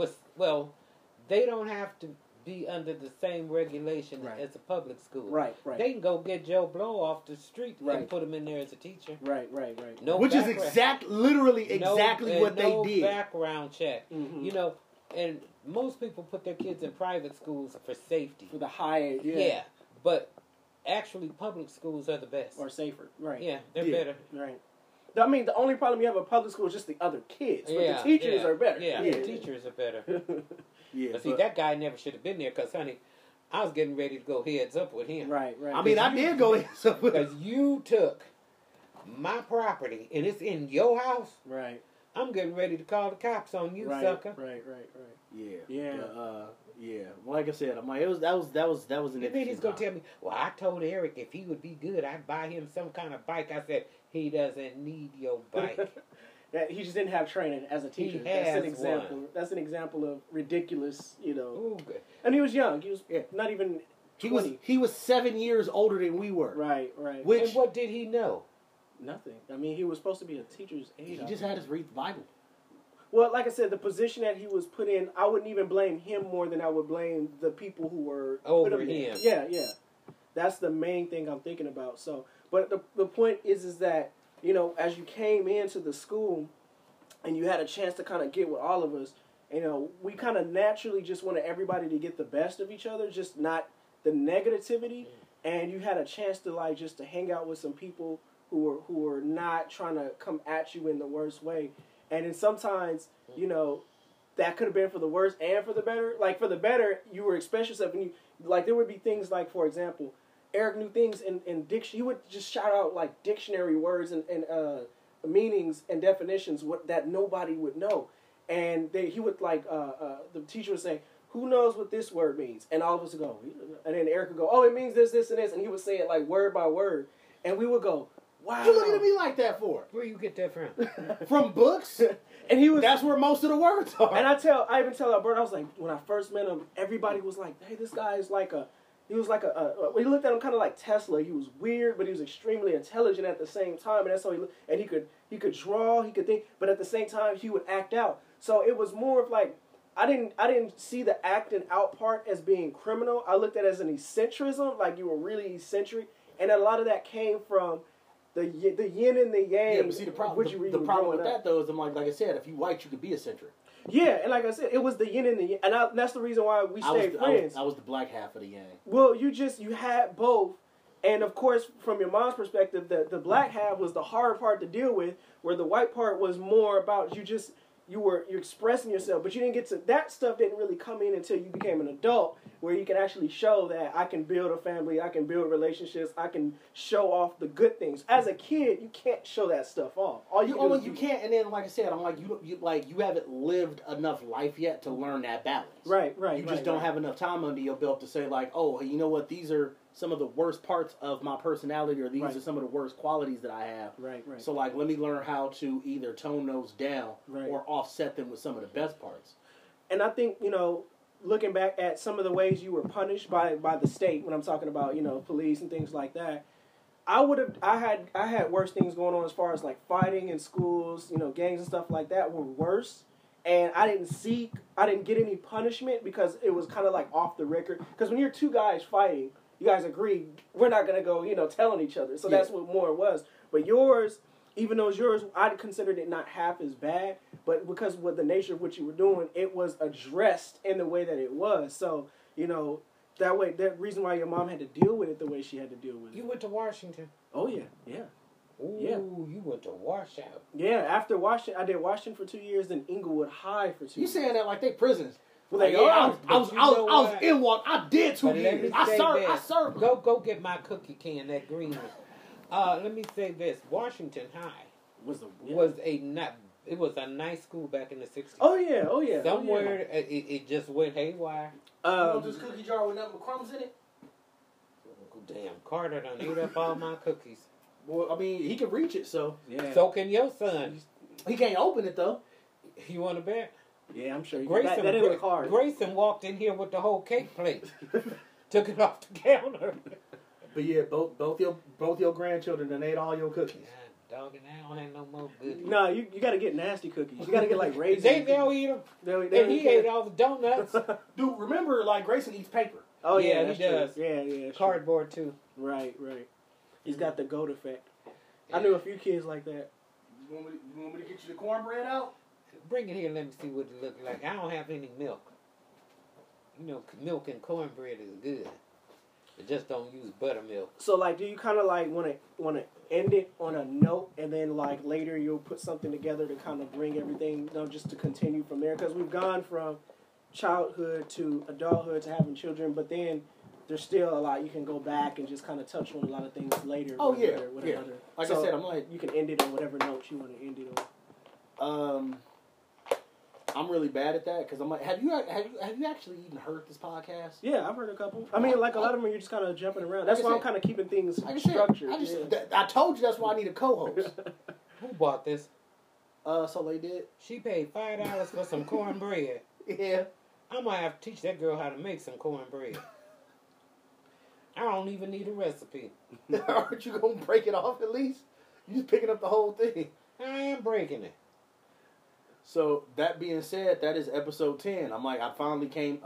They don't have to be under the same regulation Right. as a public school. Right. They can go get Joe Blow off the street Right. and put him in there as a teacher. Right. No Which is background- literally no- exactly and what no they did. background check. Mhm. You know, and most people put their kids in private schools for safety. For the high, Yeah, but actually, public schools are the best. or safer. Right. Yeah, they're Yeah. better. Right. I mean, the only problem you have with public school is just the other kids, but the teachers are better. Yeah, the teachers are better. Yeah, But see, that guy never should have been there because, honey, I was getting ready to go heads up with him. Right. I mean, I did go in. Because you took my property and it's in your house. Right. I'm getting ready to call the cops on you, Right. sucker. Right. Yeah. Yeah. Yeah. Well, like I said, I'm like, that was an And then interesting he's gonna time. tell me, well, I told Eric if he would be good, I'd buy him some kind of bike. I said, he doesn't need your bike. That he just didn't have training as a teacher. He That's an has example. one. That's an example of ridiculous, you know. Ooh, good. And he was young. He was Yeah. not even 20. He was 7 years older than we were. Right. Which And what did he know? Nothing. I mean, he was supposed to be a teacher's aide. he just had us read the Bible. Well, like I said, the position that he was put in, I wouldn't even blame him more than I would blame the people who were Over put him. Yeah. That's the main thing I'm thinking about. So, but the point is that, you know, as you came into the school and you had a chance to kind of get with all of us, you know, we kind of naturally just wanted everybody to get the best of each other, just not the negativity. And you had a chance to like just to hang out with some people who were not trying to come at you in the worst way. And then sometimes, you know, that could have been for the worse and for the better. Like for the better, you were expressing yourself, and you like there would be things like, for example, Eric knew things in diction. He would just shout out like dictionary words and meanings and definitions that nobody would know. And he would like the teacher would say, "Who knows what this word means?" And all of us would go, and then Eric would go, "Oh, it means this, this, and this," and he would say it like word by word, and we would go, "Wow, You looking at me like that for? Where you get that from? From books? And he was. That's where most of the words are. And I even tell Albert, I was like, when I first met him, everybody was like, "Hey, this guy is like he was like we looked at him kind of like Tesla. He was weird, but he was extremely intelligent at the same time, and that's how he could draw, he could think, but at the same time he would act out. So it was more of like I didn't see the acting out part as being criminal. I looked at it as an eccentricism, like you were really eccentric, and a lot of that came from the yin and the yang. Yeah, but see, the problem with that, though, is like I said, if you white, you could be eccentric. Yeah, and like I said, it was the yin and the yang, and that's the reason why we stayed friends. I was the black half of the yang. Well, you had both, and of course, from your mom's perspective, the black half was the hard part to deal with, where the white part was more about you're expressing yourself, but you didn't get to that stuff. Didn't really come in until you became an adult, where you can actually show that I can build a family, I can build relationships, I can show off the good things. As a kid, you can't show that stuff off. All you can't. And then, like I said, I'm like you haven't lived enough life yet to learn that balance. Right. You just don't have enough time under your belt to say like, oh, you know what? These are some of the worst parts of my personality, or these are some of the worst qualities that I have. Right. So like, let me learn how to either tone those down Right. or offset them with some of the best parts. And I think, looking back at some of the ways you were punished by the state, when I'm talking about, police and things like that, I had worse things going on as far as like fighting in schools, gangs and stuff like that were worse. And I didn't get any punishment because it was kind of like off the record. Because when you're two guys fighting, you guys agree we're not gonna go, telling each other. So that's what more was. But yours, even though it's yours, I considered it not half as bad. But because with the nature of what you were doing, it was addressed in the way that it was. So that way, that reason why your mom had to deal with it the way she had to deal with it. You went to Washington. Oh yeah. Ooh, Yeah. You went to Washout. Yeah, after Washington, I did Washington for 2 years, then Inglewood High for 2 You years. saying that like they prisons? Well, Like, they yeah, are. I was in one. I did 2 But let me years. I say served. this. Go get my cookie can, that green one. Let me say this: Washington High was a nice school back in the 60s. Oh yeah. Somewhere it just went haywire. You want this cookie jar with nothing but crumbs in it? Damn, Carter done ate up all my cookies. Well, I mean, he can reach it, so Yeah. So can your son. he can't open it though. You want to bet? Yeah, I'm sure. Grayson, that didn't look hard. Grayson walked in here with the whole cake plate. Took it off the counter. But yeah, both your grandchildren done ate all your cookies. God, dog, and I don't have no more good. No, you got to get nasty cookies. You got to get like raisins. They'll eat them. They And he ate all the donuts. Dude, remember, like Grayson eats paper. Oh Yeah, yeah, he that's does. True. Yeah. That's Cardboard too. true. Right. He's got the goat effect. I knew a few kids like that. You want me to get you the cornbread out? Bring it here, let me see what it looks like. I don't have any milk. Milk and cornbread is good. But just don't use buttermilk. So like, do you kind of like want to end it on a note, and then like later you'll put something together to kind of bring everything, just to continue from there? Because we've gone from childhood to adulthood to having children, but then there's still a lot you can go back and just kind of touch on a lot of things later. Oh, yeah. Like So I said, I'm like, you can end it on whatever note you want to end it on. I'm really bad at that because I'm like, have you actually even heard this podcast? Yeah, I've heard a couple. I mean, like a lot of them, you're just kind of jumping around. That's why I'm kind of keeping things structured. I told you that's why I need a co-host. Who bought this? Soleil did. She paid $5 for some cornbread. Yeah. I'm going to have to teach that girl how to make some cornbread. I don't even need a recipe. Aren't you going to break it off at least? You just picking up the whole thing. I am breaking it. So that being said, that is episode 10. I'm like, I finally came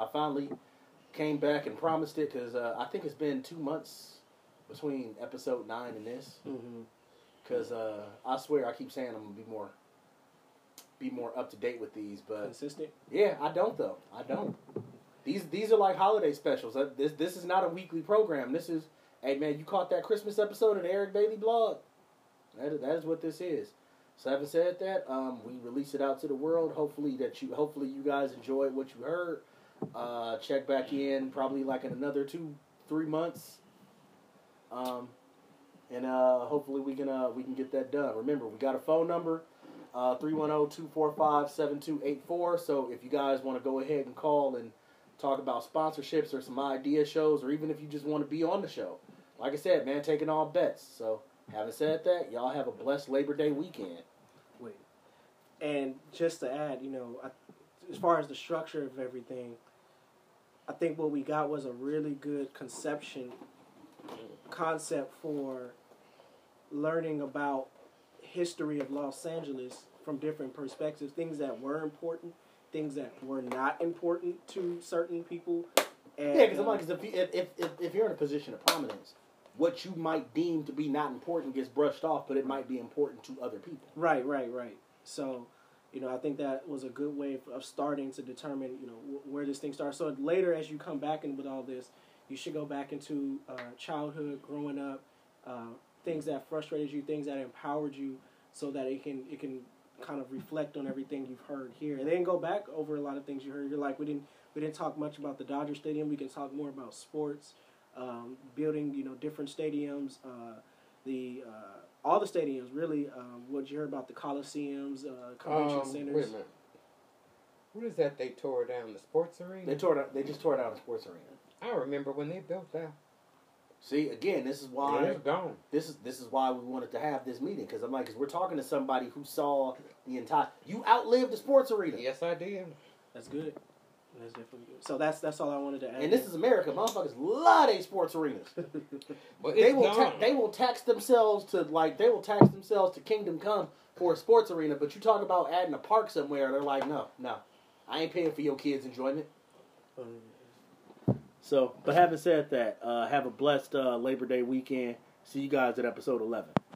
back and promised it because I think it's been 2 months between episode 9 and this. Because I swear I keep saying I'm gonna be more up to date with these, but Consistent. Yeah, I don't though. I don't. These are like holiday specials. This is not a weekly program. This is, hey man, you caught that Christmas episode of the Eric Bailey blog. That is what this is. So having said that, we release it out to the world. Hopefully you guys enjoyed what you heard. Check back in probably like in another 2-3 months. And hopefully we can get that done. Remember, we got a phone number, 310-245-7284. So if you guys want to go ahead and call and talk about sponsorships or some idea shows, or even if you just want to be on the show, like I said, man, taking all bets. So having said that, y'all have a blessed Labor Day weekend. And just to add, as far as the structure of everything, I think what we got was a really good concept for learning about history of Los Angeles from different perspectives, things that were important, things that were not important to certain people. And, yeah, because if you're in a position of prominence, what you might deem to be not important gets brushed off, but it might be important to other people. Right. So, I think that was a good way of starting to determine, where this thing starts. So later, as you come back in with all this, you should go back into childhood, growing up, things that frustrated you, things that empowered you, so that it can kind of reflect on everything you've heard here, and then go back over a lot of things you heard. You're like, we didn't talk much about the Dodger Stadium. We can talk more about sports, building, different stadiums, all the stadiums, really. What you heard about the Coliseums, convention centers. Wait a minute. What is that they tore down? The sports arena? They just tore down the sports arena. I remember when they built that. See, again, this is why it's gone. This is why we wanted to have this meeting, because we're talking to somebody who saw the entire. You outlived the sports arena. Yes, I did. That's good. That's definitely good. So that's all I wanted to add. And this is America. Motherfuckers love their sports arenas. But they will tax themselves to Kingdom Come for a sports arena. But you talk about adding a park somewhere, they're like, no, I ain't paying for your kids' enjoyment. So, but having said that, have a blessed Labor Day weekend. See you guys at episode 11.